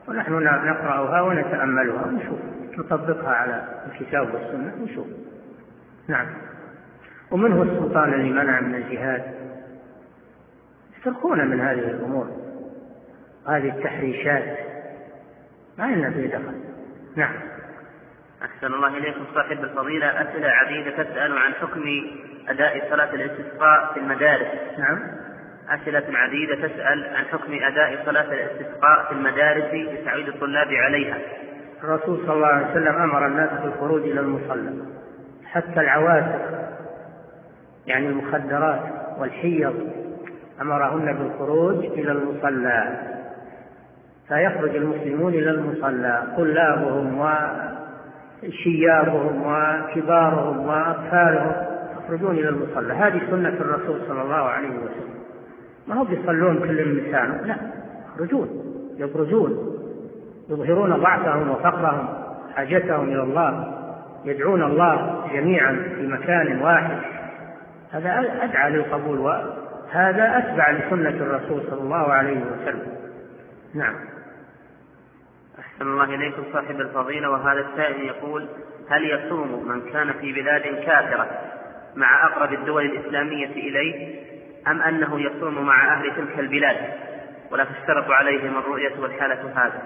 Speaker 2: ونحن نقرأها ونتأملها ونشوف نطبقها على الكتاب والسنة ونشوف. نعم. ومن هو السلطان اللي منع من الجهاد؟ يسترخون من هذه الأمور، هذه التحريشات ما لنا فيه دخل. نعم.
Speaker 1: أحسن الله إليكم صاحب الفضيلة، أسئلة عديدة تسأل عن حكم أداء صلاة الاستسقاء في المدارس.
Speaker 2: نعم.
Speaker 1: أسئلة عديدة تسأل عن حكم أداء صلاة الاستسقاء في المدارس لتعويد الطلاب عليها.
Speaker 2: الرسول صلى الله عليه وسلم أمر الناس بالخروج إلى المصلى، حتى العواتق يعني المخدرات والحيض أمرهن بالخروج إلى المصلى، فيخرج المسلمون إلى المصلى طلابهم وشيابهم وكبارهم وأطفالهم يخرجون إلى المصلى. هذه سنة الرسول صلى الله عليه وسلم. ما هو بيصلون كل مسان، لا، يبرزون يظهرون ضعفهم وفقرهم حاجتهم إلى الله، يدعون الله جميعا في مكان واحد. هذا أدعى للقبول، وهذا أتبع لسنة الرسول صلى الله عليه وسلم. نعم.
Speaker 1: أحسن الله إليكم صاحب الفضيلة، وهذا السائل يقول: هل يصوم من كان في بلاد كافرة مع أقرب الدول الإسلامية إليه، أم أنه يصوم مع أهل تلك البلاد ولا تشترط عليهم الرؤية والحالة هذا؟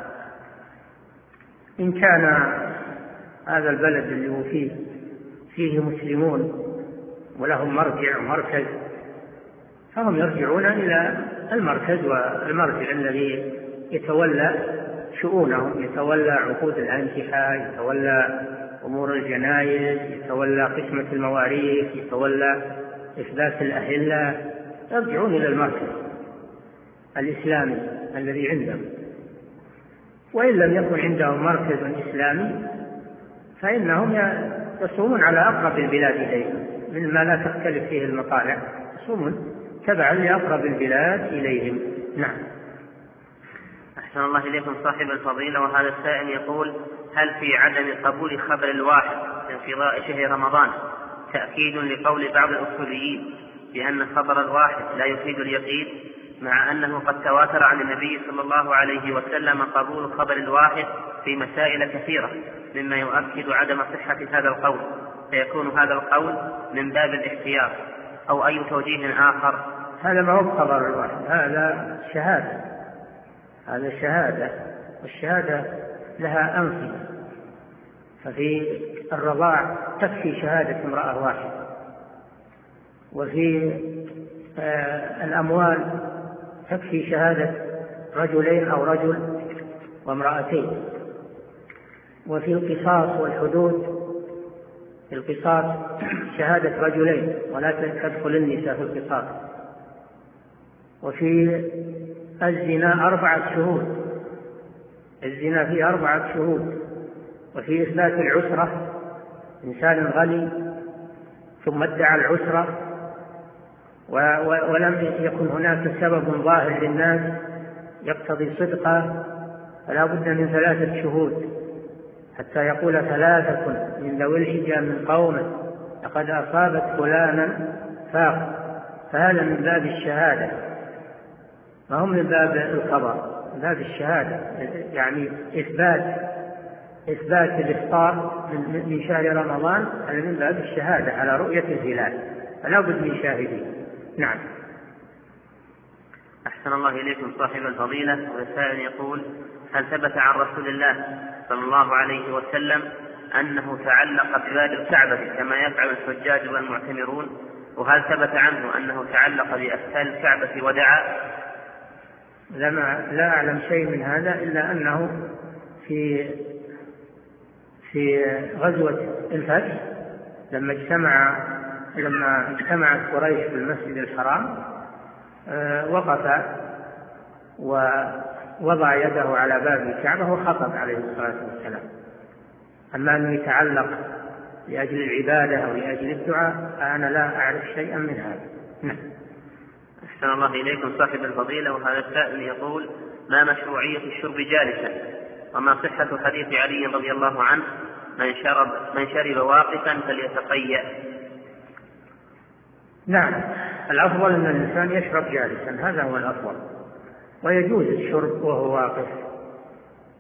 Speaker 2: إن كان هذا البلد اللي هو فيه مسلمون ولهم مرجع ومركز، فهم يرجعون إلى المركز والمرجع الذي يتولى شؤونهم، يتولى عقود الأنكحة، يتولى أمور الجنائز، يتولى قسمة المواريث، يتولى إثبات الأهلة. يرجعون إلى المركز الإسلامي الذي عندهم. وإن لم يكن عندهم مركز إسلامي فإنهم يصومون على أقرب البلاد إليهم، مما لا تختلف فيه المطالع، يصومون تبعا لأقرب البلاد إليهم. نعم.
Speaker 1: أحسن الله إليكم صاحب الفضيلة، وهذا السائل يقول: هل في عدم قبول خبر الواحد في انقضاء شهر رمضان تأكيد لقول بعض الأصوليين بأن خبر الواحد لا يفيد اليقين، مع أنه قد تواتر عن النبي صلى الله عليه وسلم قبول خبر الواحد في مسائل كثيرة، مما يؤكد عدم صحة هذا القول، فيكون هذا القول من باب الاحتياط، أو أي توجيه آخر؟
Speaker 2: هذا ما هو خبر الواحد، هذا شهادة، هذا شهادة، والشهادة لها أمثلة. ففي الرضاع تكفي شهادة امرأة واحدة، وفي الأموال تكفي شهادة رجلين أو رجل وامرأتين، وفي القصاص والحدود في القصاص شهادة رجلين ولا تدخل النساء في القصاص، وفي الزنا 4 شهود، الزنا فيه 4 شهود، وفي إثبات العسرة إنسان غني ثم ادعى العسرة ولم يكن هناك سبب ظاهر للناس يقتضي صدقه، فلا بد من 3 شهود حتى يقول 3 من ذوي الحجى من قومه لقد أصابت فلانا فاق. فهذا من باب الشهادة، ما هم من باب الخبر، من باب الشهادة، يعني إثبات الإفطار من شهر رمضان، هذا من باب الشهادة على رؤية الهلال، فلا بد من شاهدين. نعم.
Speaker 1: أحسن الله إليكم صاحب الفضيلة، والسائل يقول: هل ثبت عن رسول الله صلى الله عليه وسلم أنه تعلق بباب الكعبة كما يفعل الحجاج والمعتمرون؟ وهل ثبت عنه أنه تعلق بأسفل الكعبة ودعا؟
Speaker 2: لا أعلم شيء من هذا، إلا أنه في غزوة الفتح لما اجتمعت قريش في المسجد الحرام وقف ووضع يده على باب الكعبة وخطب عليه الصلاة والسلام. أما أنه يتعلق لأجل العبادة أو لأجل الدعاء أنا لا أعرف شيئا من هذا. نعم.
Speaker 1: أحسن الله إليكم صاحب الفضيلة، وهذا السائل يقول: ما مشروعية الشرب جالسا؟ وما صحة حديث علي رضي الله عنه: من شرب واقفا فليتقيأ؟
Speaker 2: نعم، الأفضل أن الإنسان يشرب جالسا، هذا هو الأفضل، ويجوز الشرب وهو واقف،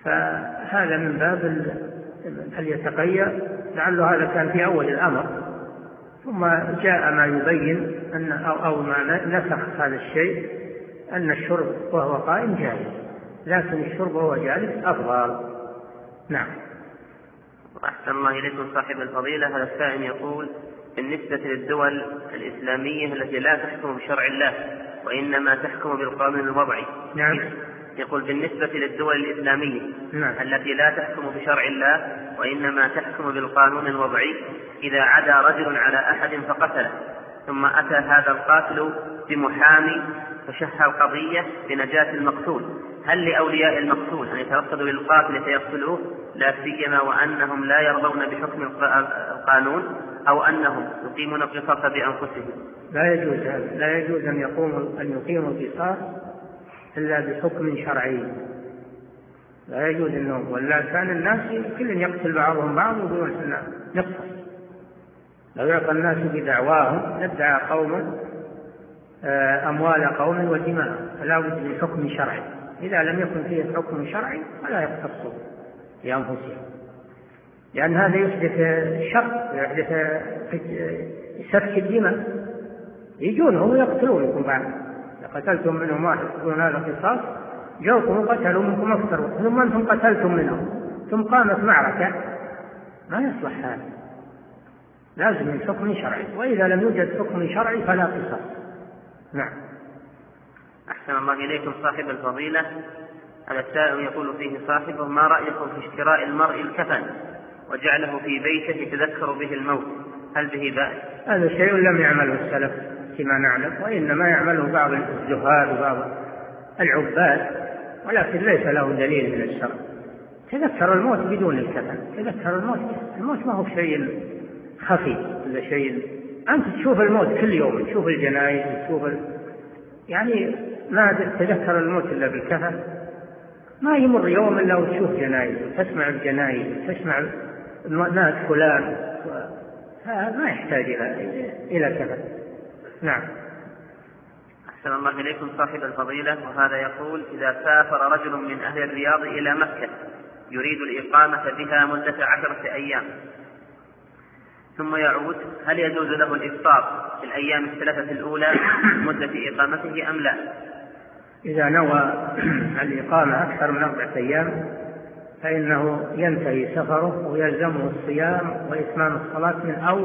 Speaker 2: فهذا من باب هل يتقيأ، لعله هذا كان في أول الأمر، ثم جاء ما يبين أن أو ما نسخ هذا الشيء، أن الشرب وهو قائم جائز، لكن الشرب وهو جالس أفضل. نعم.
Speaker 1: أحسن الله إليكم صاحب الفضيلة. هذا السائل يقول: بالنسبة للدول الإسلامية التي لا تحكم بشرع الله وإنما تحكم بالقانون الوضعي.
Speaker 2: نعم.
Speaker 1: يقول: بالنسبة للدول الإسلامية
Speaker 2: نعم.
Speaker 1: التي لا تحكم بشرع الله وإنما تحكم بالقانون الوضعي، إذا عدا رجل على أحد فقتله، ثم أتى هذا القاتل بمحامي فشح القضية بنجاة المقتول، هل لأولياء المقتول أن يترصدوا للقاتل فيقتلوه، لا سيما وأنهم لا يرضون بحكم القانون، أو أنهم يقيمون القصاص بأنفسهم؟
Speaker 2: لا يجوز أن يقيموا القصاص إلا بحكم شرعي. لا يجوز أنه، ولا كان الناس كل يقتل بعضهم بعض ويقولون نقصص. لو يعطى الناس بدعواهم لادعى قوم أموال قوم ودماء، فلا بد من حكم شرعي. إذا لم يكن فيه حكم شرعي فلا يقتصوا بأنفسهم، لأن هذا يحدث شر، يحدث سفك الدماء. يجونهم ويقتلونكم بعد، قتلتم منهم واحد يقولون هذا قصاص، جوكم وقتلوا منكم أكثر، ثم أنتم قتلتم منهم، ثم قامت معركة، ما يصلح هذا. لازم من حكم شرعي، وإذا لم يوجد حكم شرعي فلا قصاص. نعم.
Speaker 1: أحسن الله إليكم صاحب الفضيلة. هذا السائل يقول فيه صاحبه: ما رأيكم في اشتراء المرء الكفن وجعله في بيته يتذكر به الموت، هل به بأس؟
Speaker 2: هذا شيء لم يعمله السلف كما نعلم، وإنما يعمله بعض الزهاد وبعض العباد، ولكن ليس له دليل من الشرع. تذكر الموت بدون الكفن، تذكر الموت ما هو شيء خفي ولا شيء، أنت تشوف الموت كل يوم، تشوف الجنائز، تشوف يعني ما تتذكر الموت إلا بالكفن؟ ما يمر يوم إلا وتشوف جنائز، تسمع الجنائز، تسمع ناس فلان، هذا ما يحتاج إلى كفن. نعم.
Speaker 1: أحسن الله إليكم صاحب الفضيلة. وهذا يقول: إذا سافر رجل من أهل الرياض إلى مكة يريد الإقامة بها مدة 10 أيام ثم يعود، هل يجوز له الإفطار في الأيام 3 الأولى مدة إقامته أم لا؟
Speaker 2: إذا نوى الإقامة أكثر من 4 أيام فإنه ينتهي سفره ويلزمه الصيام وإتمام الصلاة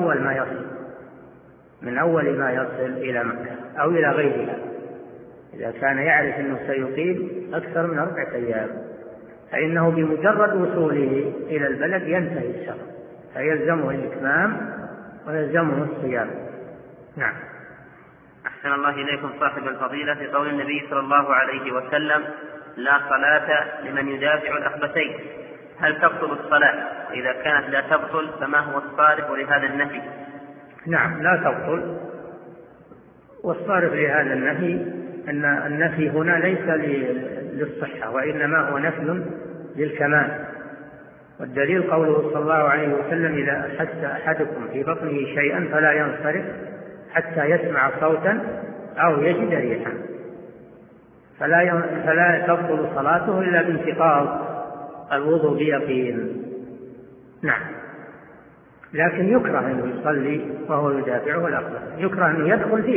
Speaker 2: من أول ما يصل إلى مكة أو إلى غيرها، إذا كان يعرف أنه سيقيم أكثر من 4 أيام فإنه بمجرد وصوله إلى البلد ينتهي السفر، فيلزمه الإتمام ويلزمه الصيام. نعم.
Speaker 1: أحسن الله إليكم صاحب الفضيلة. في قول النبي صلى الله عليه وسلم: لا صلاة لمن يدافع الأخبثين، هل تبطل الصلاة؟ وإذا كانت لا تبطل فما هو الصارف لهذا النهي؟
Speaker 2: نعم، لا تبطل. والصارف لهذا النهي أن النفي هنا ليس للصحة، وإنما هو نفي للكمال. والدليل قوله صلى الله عليه وسلم: إذا أحس أحدكم في بطنه شيئا فلا ينصرف حتى يسمع صوتا أو يجد ريحا، فلا تبطل صلاته إلا بانتقاض الوضوء بيقين. نعم. لكن يكره أنه يصلي وهو يدافعه الأخبث، يكره أنه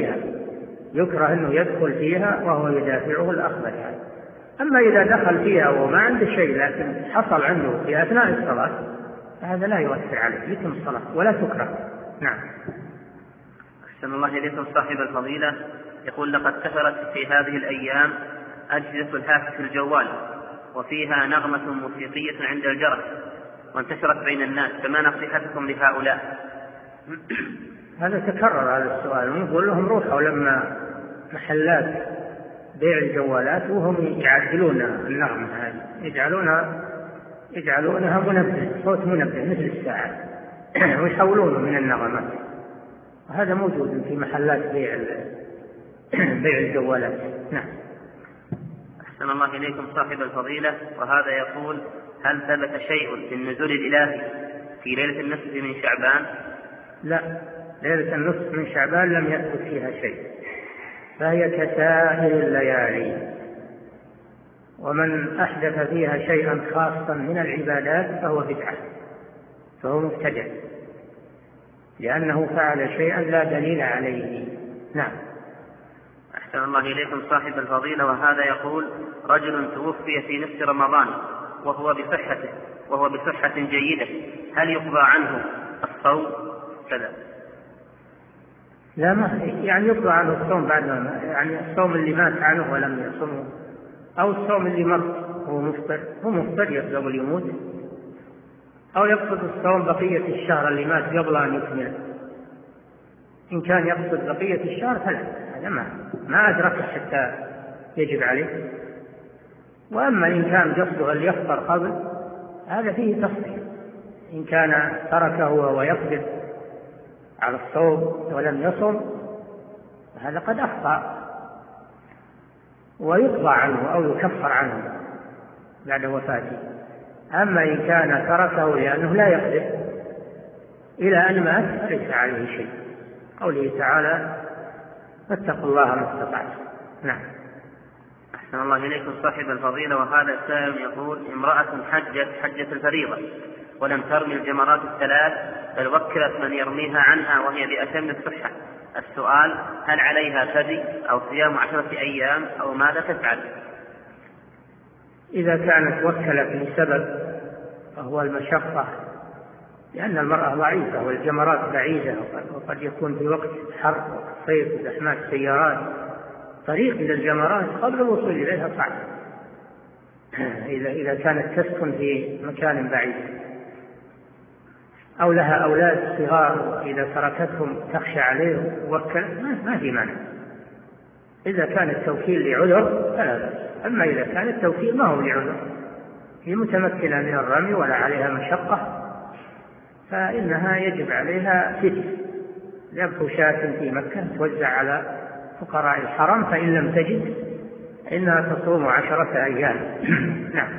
Speaker 2: يدخل فيها وهو يدافعه الأخبث. أما إذا دخل فيها وما عنده شيء لكن حصل عنه في أثناء الصلاة فهذا لا يؤثر عليه، يتم الصلاة ولا تكره. نعم.
Speaker 1: أحسن الله إليكم صاحب الفضيلة. يقول: لقد كثرت في هذه الأيام أجهزة الهاتف في الجوال وفيها نغمة موسيقية عند الجرس وانتشرت بين الناس، فما نصيحتكم لهؤلاء؟
Speaker 2: هذا تكرر هذا السؤال، ونقول لهم روحوا لما محلات بيع الجوالات وهم يعدلون النغمة هذه، يجعلونها منبه، صوت منبه مثل الساعة ويحولونه من النغمات، وهذا موجود في محلات بيع الجوالات. نعم.
Speaker 1: أحسن الله إليكم صاحب الفضيلة. وهذا يقول: هل ثبت شيء في النزول الإلهي في ليلة النصف من شعبان؟
Speaker 2: لا، ليلة النصف من شعبان لم يثبت فيها شيء، فهي كسائر الليالي، ومن أحدث فيها شيئا خاصا من العبادات فهو بدعة، فهو مبتدع، لأنه فعل شيئا لا دليل عليه. نعم.
Speaker 1: أحسن الله إليكم صاحب الفضيلة، وهذا يقول: رجل توفي في نصف رمضان وهو بصحة جيدة، هل يقضى عنه الصوم كذا؟
Speaker 2: لا، ما يعني يقضى عنه الصوم بعد ما، يعني الصوم اللي مات عنه ولم يصومه، أو الصوم اللي مر هو مفطر قبل يموت، أو يقصد الصوم بقية الشهر اللي مات قبل أن يكمل. إن كان يقصد بقية الشهر فلا، هذا ما أدركه حتى يجب عليه. وأما إن كان قصده أن يفطر قبل، هذا فيه تفصيل. إن كان تركه وهو يقدر على الصوم ولم يصم، هذا قد أخطأ ويقضى عنه أو يكفر عنه بعد وفاته. أما إن كان تركه لأنه لا يقدر إلى أن مات فليس عليه شيء، قوله تعالى: فاتقوا الله ما استطعتم. نعم.
Speaker 1: أحسن الله إليكم صاحب الفضيلة، وهذا السائل يقول: امرأة حجة الفريضة ولم ترمي الجمرات الثلاث، بل وكلت من يرميها عنها وهي بأتم الصحة. السؤال: هل عليها فدي أو صيام 10 أيام أو ماذا تفعل؟
Speaker 2: إذا كانت وكلت لسبب وهو المشقة، لأن المرأة ضعيفة والجمرات بعيدة، وقد يكون في وقت حر وقت صيف وزحمات سيارات، طريق إلى الجمرات قبل الوصول إليها صعب إذا كانت تسكن في مكان بعيد، أو لها أولاد صغار إذا تركتهم تخشى عليهم ووكلت ما في مانع. إذا كان التوكيل لعذر فلا بأس، أما إذا كان التوكيل ما هو لعذر، هي متمكنة من الرمي ولا عليها مشقة، فإنها يجب عليها فدية، ذبح شاة في مكة توزع على فقراء الحرم، فإن لم تجد إنها تصوم 10 أيام. نعم.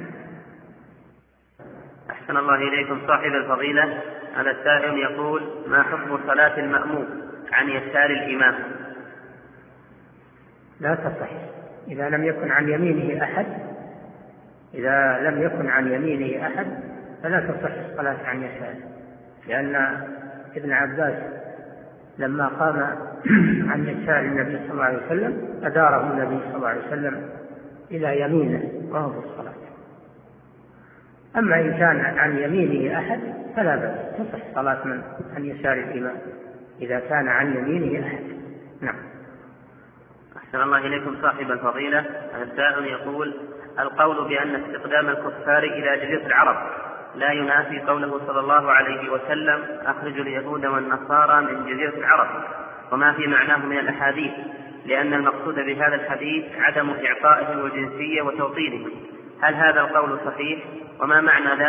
Speaker 1: أحسن الله إليكم صاحب الفضيلة، هذا السائل يقول: ما حكم صلاة المأموم عن يسار الإمام؟
Speaker 2: لا تصح إذا لم يكن عن يمينه أحد، فلا تصح الصلاة عن يساره، لأن ابن عباس لما قام عن يسار النبي صلى الله عليه وسلم أداره النبي صلى الله عليه وسلم إلى يمينه وهو في الصلاة. أما إن كان عن يمينه أحد فلا بأس، تصح الصلاة عن يسار الإمام إذا كان عن يمينه أحد. نعم.
Speaker 1: أحسن الله إليكم صاحب الفضيلة، السائل يقول: القول بأن استقدام الكفار إلى جزيرة العرب لا ينافي قوله صلى الله عليه وسلم: أخرجوا اليهود والنصارى من جزيرة العرب، وما في معناه من الأحاديث، لأن المقصود بهذا الحديث عدم إعطائهم الجنسية وتوطينهم. هل هذا القول صحيح؟ ومعنى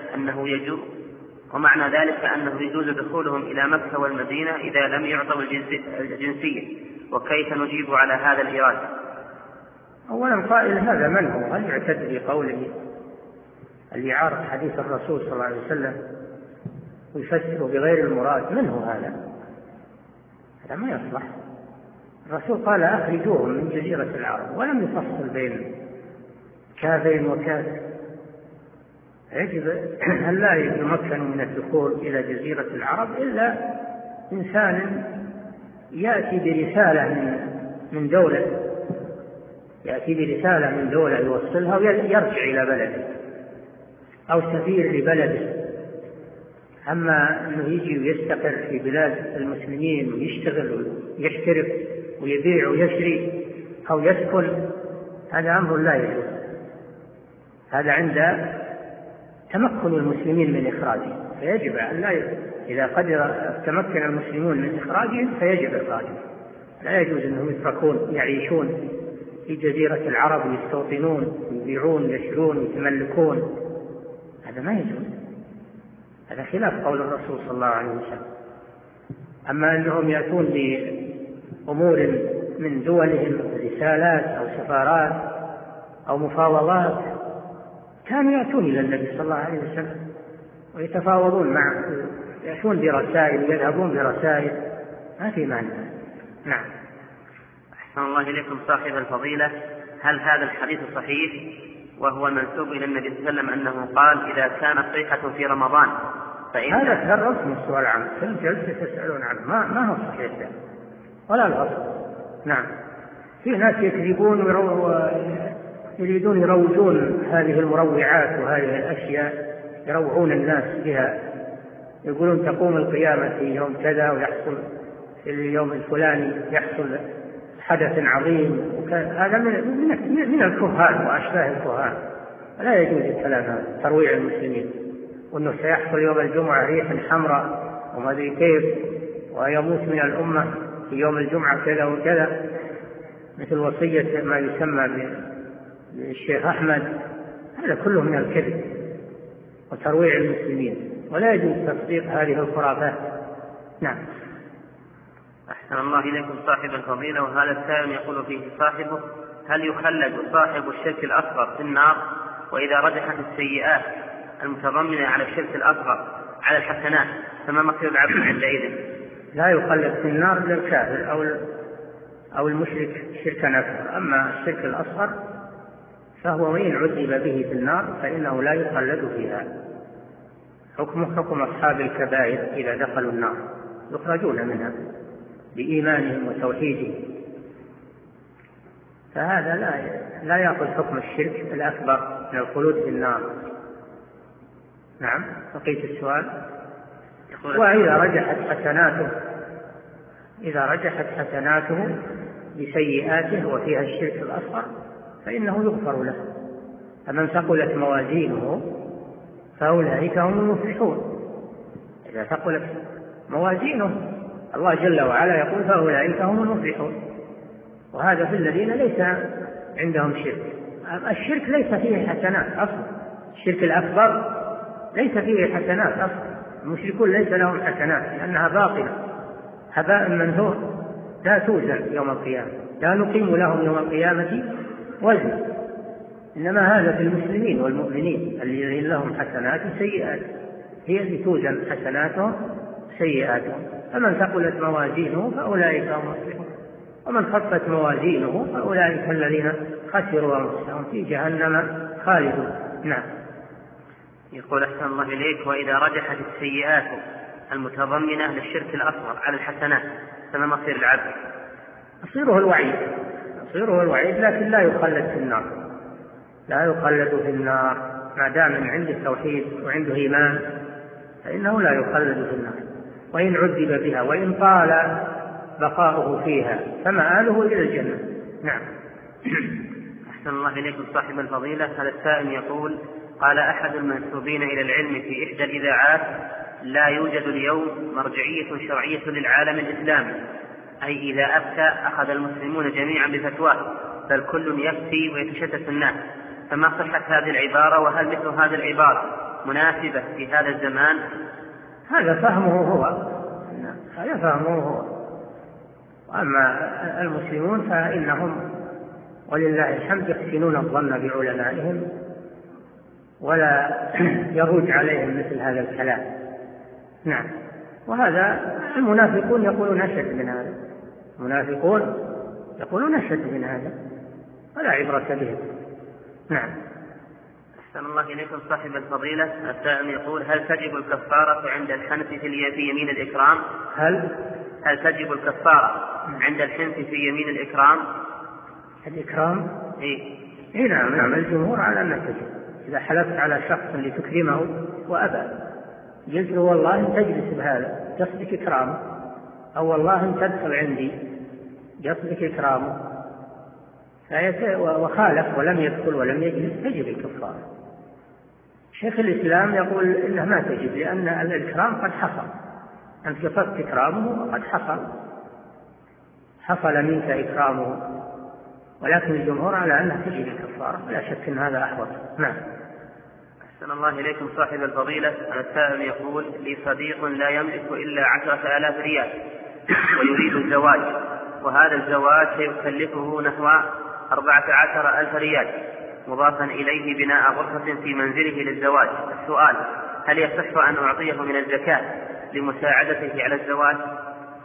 Speaker 1: ذلك أنه يجوز دخولهم إلى مكة والمدينة إذا لم يعطوا الجنسية، وكيف نجيب على هذا الإيراد؟
Speaker 2: أولا قائل هذا من هو؟ هل يعتد بقوله اللي يعارض حديث الرسول صلى الله عليه وسلم ويفسره بغير المراد؟ من هو هذا ما يصلح. الرسول قال: أخرجوهم من جزيرة العرب، ولم يفصل بين كافين وكاف. يجب أن لا يمكن من الدخول إلى جزيرة العرب إلا إنسان يأتي برسالة من دولة يوصلها ويرجع إلى بلده، أو سفير لبلده. أما أنه يجي ويستقر في بلاد المسلمين ويشتغل ويحترف ويبيع ويشري أو يسكن، هذا أمر لا يجوز. هذا عند تمكن المسلمين من إخراجه، فيجب أن لا إذا قدر تمكن المسلمون من إخراجهم فيجب إخراجهم. لا يجوز أنهم يتركون يعيشون في جزيرة العرب يستوطنون يبيعون يشرون يتملكون، هذا ما يجوز، هذا خلاف قول الرسول صلى الله عليه وسلم. أما أنهم يأتون بأمور من دولهم رسالات أو سفارات أو مفاوضات، كانوا يأتون إلى النبي صلى الله عليه وسلم ويتفاوضون معه، يأتون برسائل يذهبون برسائل، ما في معنى. نعم.
Speaker 1: أحسن الله إليكم صاحب الفضيلة، هل هذا الحديث صحيح وهو منسوب إلى النبي صلى الله عليه وسلم أنه قال إذا كانت صيحة في رمضان فإن
Speaker 2: هذا تهرب من السؤال عنه، كل جلسة تسألون عنه ما هو صحيح ولا الأصل. نعم، في ناس يكذبون يريدون يروجون هذه المروعات وهذه الأشياء، يروعون الناس بها، يقولون تقوم القيامة في يوم كذا ويحصل في اليوم الفلاني يحصل حدث عظيم. هذا من الكهان وأشباه الكهان، لا يجوز الكلام هذا، ترويع المسلمين، وأنه سيحصل يوم الجمعة ريح حمراء وما أدري كيف، ويموت من الأمة في يوم الجمعة كذا وكذا، مثل وصية ما يسمى بالشيخ أحمد. هذا كله من الكذب وترويع المسلمين، ولا يجوز تصديق هذه الخرافات. نعم.
Speaker 1: أحسن الله إليكم صاحب الفضيلة. وهذا السائل يقول فيه صاحبه: هل يخلد صاحب الشرك الأصغر في النار؟ وإذا رجحت السيئات المتضمنة على الشرك الأصغر على الحسنات فما مصير العبد عندئذ؟
Speaker 2: لا يخلد في النار إلا الكافر أو المشرك شركا أكبر. أما الشرك الأصغر فهو وإن عذب به في النار فإنه لا يخلد فيها، حكمه حكم أصحاب الكبائر إذا دخلوا النار يخرجون منها بإيمانهم وتوحيدهم، فهذا لا يأخذ حكم الشرك الأكبر من الخلود في النار. نعم، بقيت السؤال. وإذا رجحت حسناته بسيئاته وفيها الشرك الأصغر فإنه يغفر له. فمن ثقلت موازينه فأولئك هم المفلحون. إذا ثقلت موازينه الله جل وعلا يقول فأولئك هم المفلحون، وهذا في الذين ليس عندهم شرك. الشرك ليس فيه حسنات أصلا، الشرك الأكبر ليس فيه حسنات أصلا، المشركون ليس لهم حسنات لأنها باطلة هباء منثور لا توزن يوم القيامة، لا نقيم لهم يوم القيامة وزن. إنما هذا في المسلمين والمؤمنين الذين لهم حسنات سيئات، هي اللي توزن حسناتهم سيئاتهم. فمن ثقلت موازينه فأولئك هم المفلحون، ومن خفت موازينه فأولئك الذين خسروا أنفسهم في جهنم خالدون. نعم.
Speaker 1: يقول أحسن الله إليك: وإذا رجحت السيئات المتضمنة للشرك الأصغر على الحسنات فما مصير العبد؟
Speaker 2: يصيره الوعيد لكن لا يخلد في النار، لا يخلد في النار ما دام عنده توحيد وعنده إيمان فإنه لا يخلد في النار، وإن عذب بها وإن طال بقاؤه فيها فمآله إلى الجنة. نعم.
Speaker 1: أحسن الله إليكم صاحب الفضيلة. هذا السائل يقول: قال أحد المنسوبين إلى العلم في إحدى الإذاعات: لا يوجد اليوم مرجعية شرعية للعالم الإسلامي، أي إذا أفتى أخذ المسلمون جميعا بفتواه، بل كل يفتي ويتشتت الناس. فما صحة هذه العبارة؟ وهل مثل هذه العبارة مناسبة في هذا الزمان؟
Speaker 2: هذا فهمه هو. وأما المسلمون فإنهم ولله الحمد يحسنون الظن بعلمائهم ولا يروج عليهم مثل هذا الكلام. نعم. وهذا المنافقون يقولون أشد من هذا، ولا عبرة بهم. نعم.
Speaker 1: أحسن الله إليكم صاحب الفضيلة. السائل يقول: هل تجب الكفارة عند الحنث في يمين الإكرام؟ هل تجب الكفارة عند الحنث في يمين الإكرام؟
Speaker 2: الإكرام؟ إيه نعم. الجمهور على أنها تجب. إذا حلفت على شخص لتكرمه وأبى قلت له والله أن تجلس بهذا قصدك إكرامه، أو والله أن تدخل عندي قصدك إكرامه، وخالف ولم يدخل ولم يجلس تجب الكفارة. شيخ الإسلام يقول إنها ما تجب لأن الإكرام قد حصل، أنت قصدت إكرامه وقد حصل منك إكرامه، ولكن الجمهور على أنها تجب الكفارة، ولا شك أن هذا أحوط. نعم.
Speaker 1: أحسن الله إليكم صاحب الفضيلة. السائل يقول: لي صديق لا يملك إلا 10,000 ريال ويريد الزواج، وهذا الزواج سيكلفه نحو 14,000 ريال مضافا إليه بناء غرفة في منزله للزواج. السؤال: هل يصح أن أعطيه من الزكاة لمساعدته على الزواج؟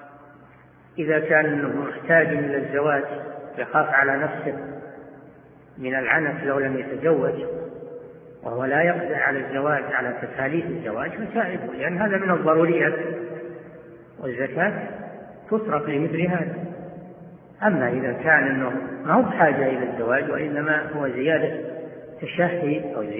Speaker 2: إذا كان محتاج إلى الزواج يخاف على نفسه من العنف لو لم يتزوج وهو لا يقدر على الزواج على تكاليف الزواج فسائبه، لأن هذا من الضروريات، والزكاة تصرف لمثل هذا. أما إذا كان أنه ما هو بحاجة إلى الزواج وإنما هو زيادة تشهي أو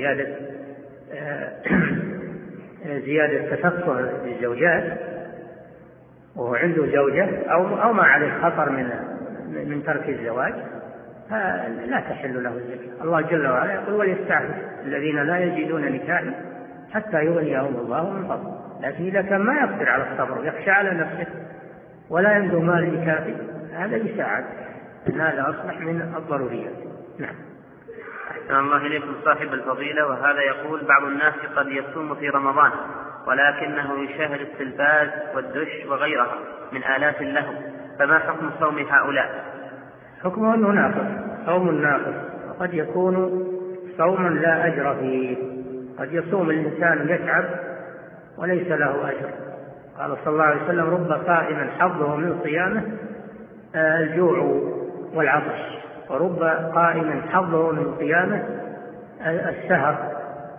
Speaker 2: زيادة تفقه للزوجات وهو عنده زوجة أو ما عليه خطر من ترك الزواج لا تحل له الزكاة. الله جل وعلا يقول وليستعفف الذين لا يجدون نكاحا حتى يغنيهم الله من فضله. لكن إذا كان ما يقدر على الصبر ويخشى على نفسه ولا عنده مال يكافي هذا يساعد، أن هذا أصبح من الضروريات. نعم.
Speaker 1: أحسن الله إليكم صاحب الفضيلة، وهذا يقول بعض الناس قد يصوم في رمضان ولكنه يشاهد التلفاز والدش وغيرها من آلات اللهو، فما حكم صوم هؤلاء؟
Speaker 2: حكمه أنه ناقص، صوم ناقص، وقد يكون صوما لا أجر فيه. قد يصوم الإنسان يتعب وليس له أجر. قال صلى الله عليه وسلم رب قائما حظه من صيامه الجوع والعطش، ورب قائما حظه من قيامه السهر،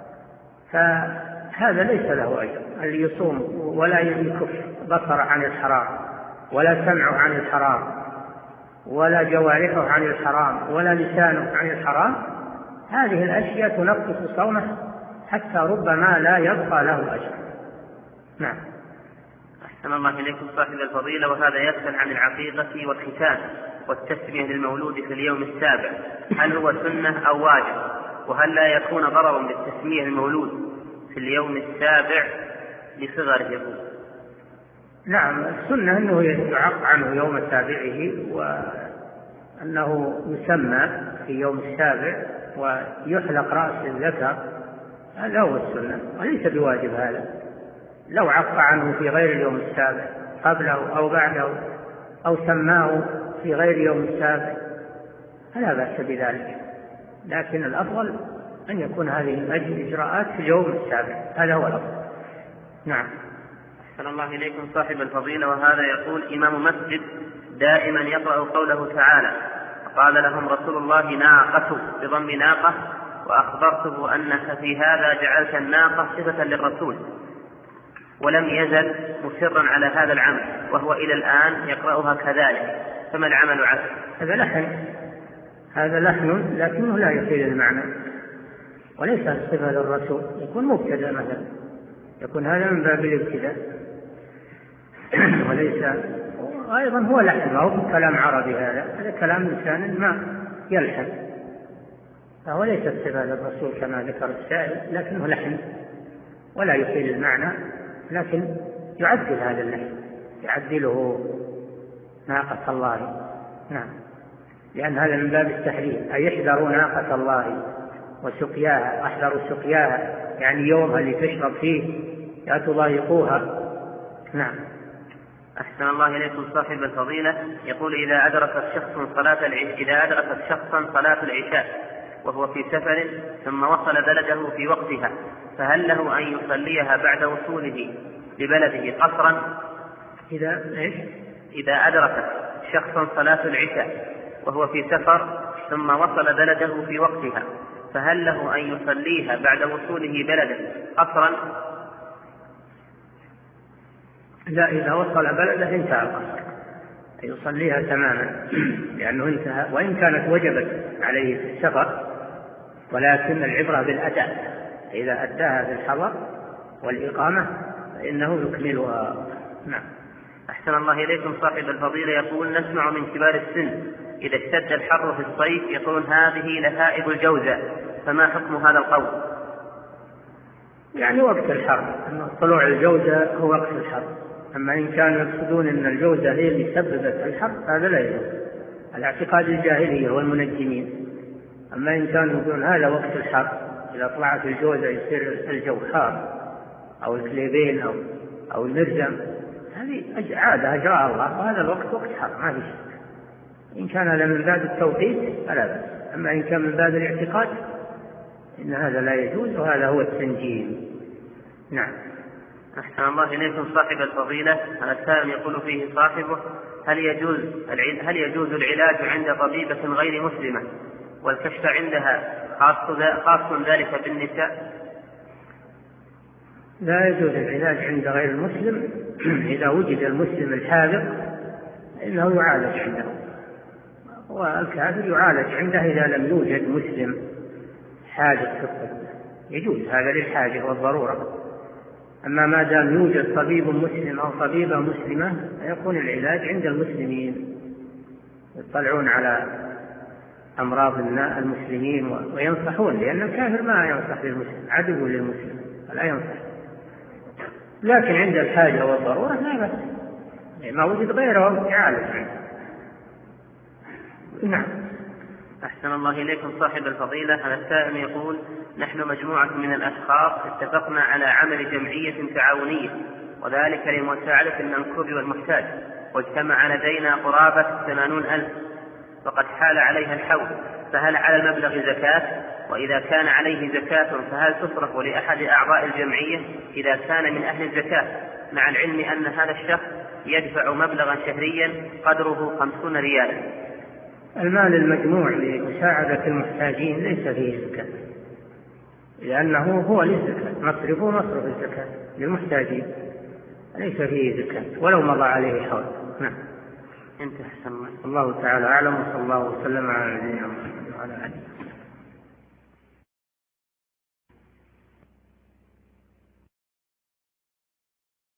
Speaker 2: فهذا ليس له أجر. اللي يصوم ولا يكف بصر عن الحرام ولا سمعه عن الحرام ولا جوارحه عن الحرام ولا لسانه عن الحرام، هذه الأشياء تنقص صومه حتى ربما لا يبقى له أجر. نعم.
Speaker 1: أحسن الله إليكم صاحب الفضيلة، وهذا يسأل عن العقيقة والختان والتسمية للمولود في اليوم السابع، هل هو سنة أو واجب؟ وهل لا يكون ضرر بالتسمية المولود في اليوم السابع لصغره؟
Speaker 2: نعم، السنة أنه يعق عنه يوم سابعه وأنه يسمى في يوم السابع ويحلق رأس الذكر، هذا هو السنة وليس بواجب. هذا لو عق عنه في غير اليوم السابع قبله أو بعده أو سماه في غير يوم السابع فلا بأس بذلك، لكن الأفضل أن يكون هذه الإجراءات في اليوم السابع، هذا هو الأفضل. نعم.
Speaker 1: أحسن الله إليكم صاحب الفضيلة، وهذا يقول إمام مسجد دائما يقرأ قوله تعالى قال لهم رسول الله ناقة بضم ناقة، وأخبرته أنك في هذا جعلت الناقة صفة للرسول، ولم يزل مصرا على هذا العمل وهو إلى الآن يقرأها كذلك، فما العمل عنه؟
Speaker 2: هذا لحن لكنه لا يفيد المعنى وليس صفة للرسول، يكون مبتدأ مثلا، يكون هذا من باب الابتداء وليس أيضا هو لحن، ما هو كلام عربي، هذا كلام إنسان ما يلحن، فهو ليس صفة للرسول كما ذكر السائل، لكنه لحن ولا يفيد المعنى، لكن يعدل هذا اللحن، يعدله ناقة الله. نعم، لأن هذا من باب التحريم، أي يحذروا ناقة الله وسقياها، أحذروا سقياها يعني يومها اللي تشرب فيه لا تضايقوها. نعم.
Speaker 1: أحسن الله إليكم صاحب الفضيلة، يقول إذا أدركت شخصا صلاة العشاء وهو في سفر ثم وصل بلده في وقتها، فهل له أن يصليها بعد وصوله لبلده قصرا؟ إذا أدركت شخصا صلاة العشاء وهو في سفر ثم وصل بلده في وقتها، فهل له أن يصليها بعد وصوله بلده قصرا؟
Speaker 2: لا، إذا وصل بلده انتهى القصر، يصليها تماما لأنه انتهى، وإن كانت وجبت عليه في السفر، ولكن العبرة بالأداء، إذا أداها في الحضر والإقامة فإنه يكملها. نعم.
Speaker 1: أحسن الله إليكم صاحب الفضيلة، يقول نسمع من كبار السن إذا اشتد الحر في الصيف يقولون هذه لهائب الجوزة، فما حكم هذا القول؟
Speaker 2: يعني وقت الحر، طلوع الجوزة هو وقت الحر، أما إن كانوا يقصدون أن الجوزة هي اللي سببت الحر هذا لا يجوز، الاعتقاد الجاهلية والمنجمين. أما إن كانوا يقولون هذا وقت الحر، إذا طلعت الجوزة يصير الجو حار أو الكليبين أو المرجم، هذه عادة أجراها الله، وهذا الوقت وقت حر ما في شيء. إن كان هذا من باب التوقيت فلا بأس، أما إن كان من باب الاعتقاد إن هذا لا يجوز، وهذا هو التنجيم. نعم.
Speaker 1: أحسن الله إليكم صاحب الفضيلة، هذا السائل يقول فيه صاحبه هل يجوز العلاج عند طبيبة غير مسلمة والكشف عندها خاص ذلك بالنساء؟
Speaker 2: لا يجوز العلاج عند غير المسلم. إذا وجد المسلم الحاذق إنه يعالج عنده، والكافر يعالج عنده إذا لم يوجد مسلم حاذق في الطب، يجوز هذا للحاجة والضرورة. أما ما دام يوجد طبيب مسلم أو طبيبة مسلمة يكون العلاج عند المسلمين، يطلعون على أمراض المسلمين وينصحون، لأن الكافر ما ينصح للمسلم، عدو للمسلم لا ينصح. لكن عند الحاجة والضرورة لا بأس، ما وجد غيره يعالج عنه. نعم.
Speaker 1: أحسن الله إليكم صاحب الفضيلة. هذا السائل يقول: نحن مجموعة من الأشخاص اتفقنا على عمل جمعية تعاونية، وذلك لمساعدة المنكوب والمحتاج، واجتمع لدينا قرابة 80,000، وقد حال عليها الحول، فهل على المبلغ زكاة؟ وإذا كان عليه زكاة فهل تصرف لأحد أعضاء الجمعية إذا كان من أهل الزكاة، مع العلم أن هذا الشخص يدفع مبلغا شهريا قدره 50 ريالا؟
Speaker 2: المال المجموع لمساعدة المحتاجين ليس فيه زكاة، لأنه هو للزكاة، مصرفه مصرف الزكاة للمحتاجين، ليس فيه زكاة ولو مضى عليه حول. نعم.
Speaker 1: انتهى.
Speaker 2: الله تعالى أعلم، وصلى الله وسلم على نبينا محمد وعلى آله.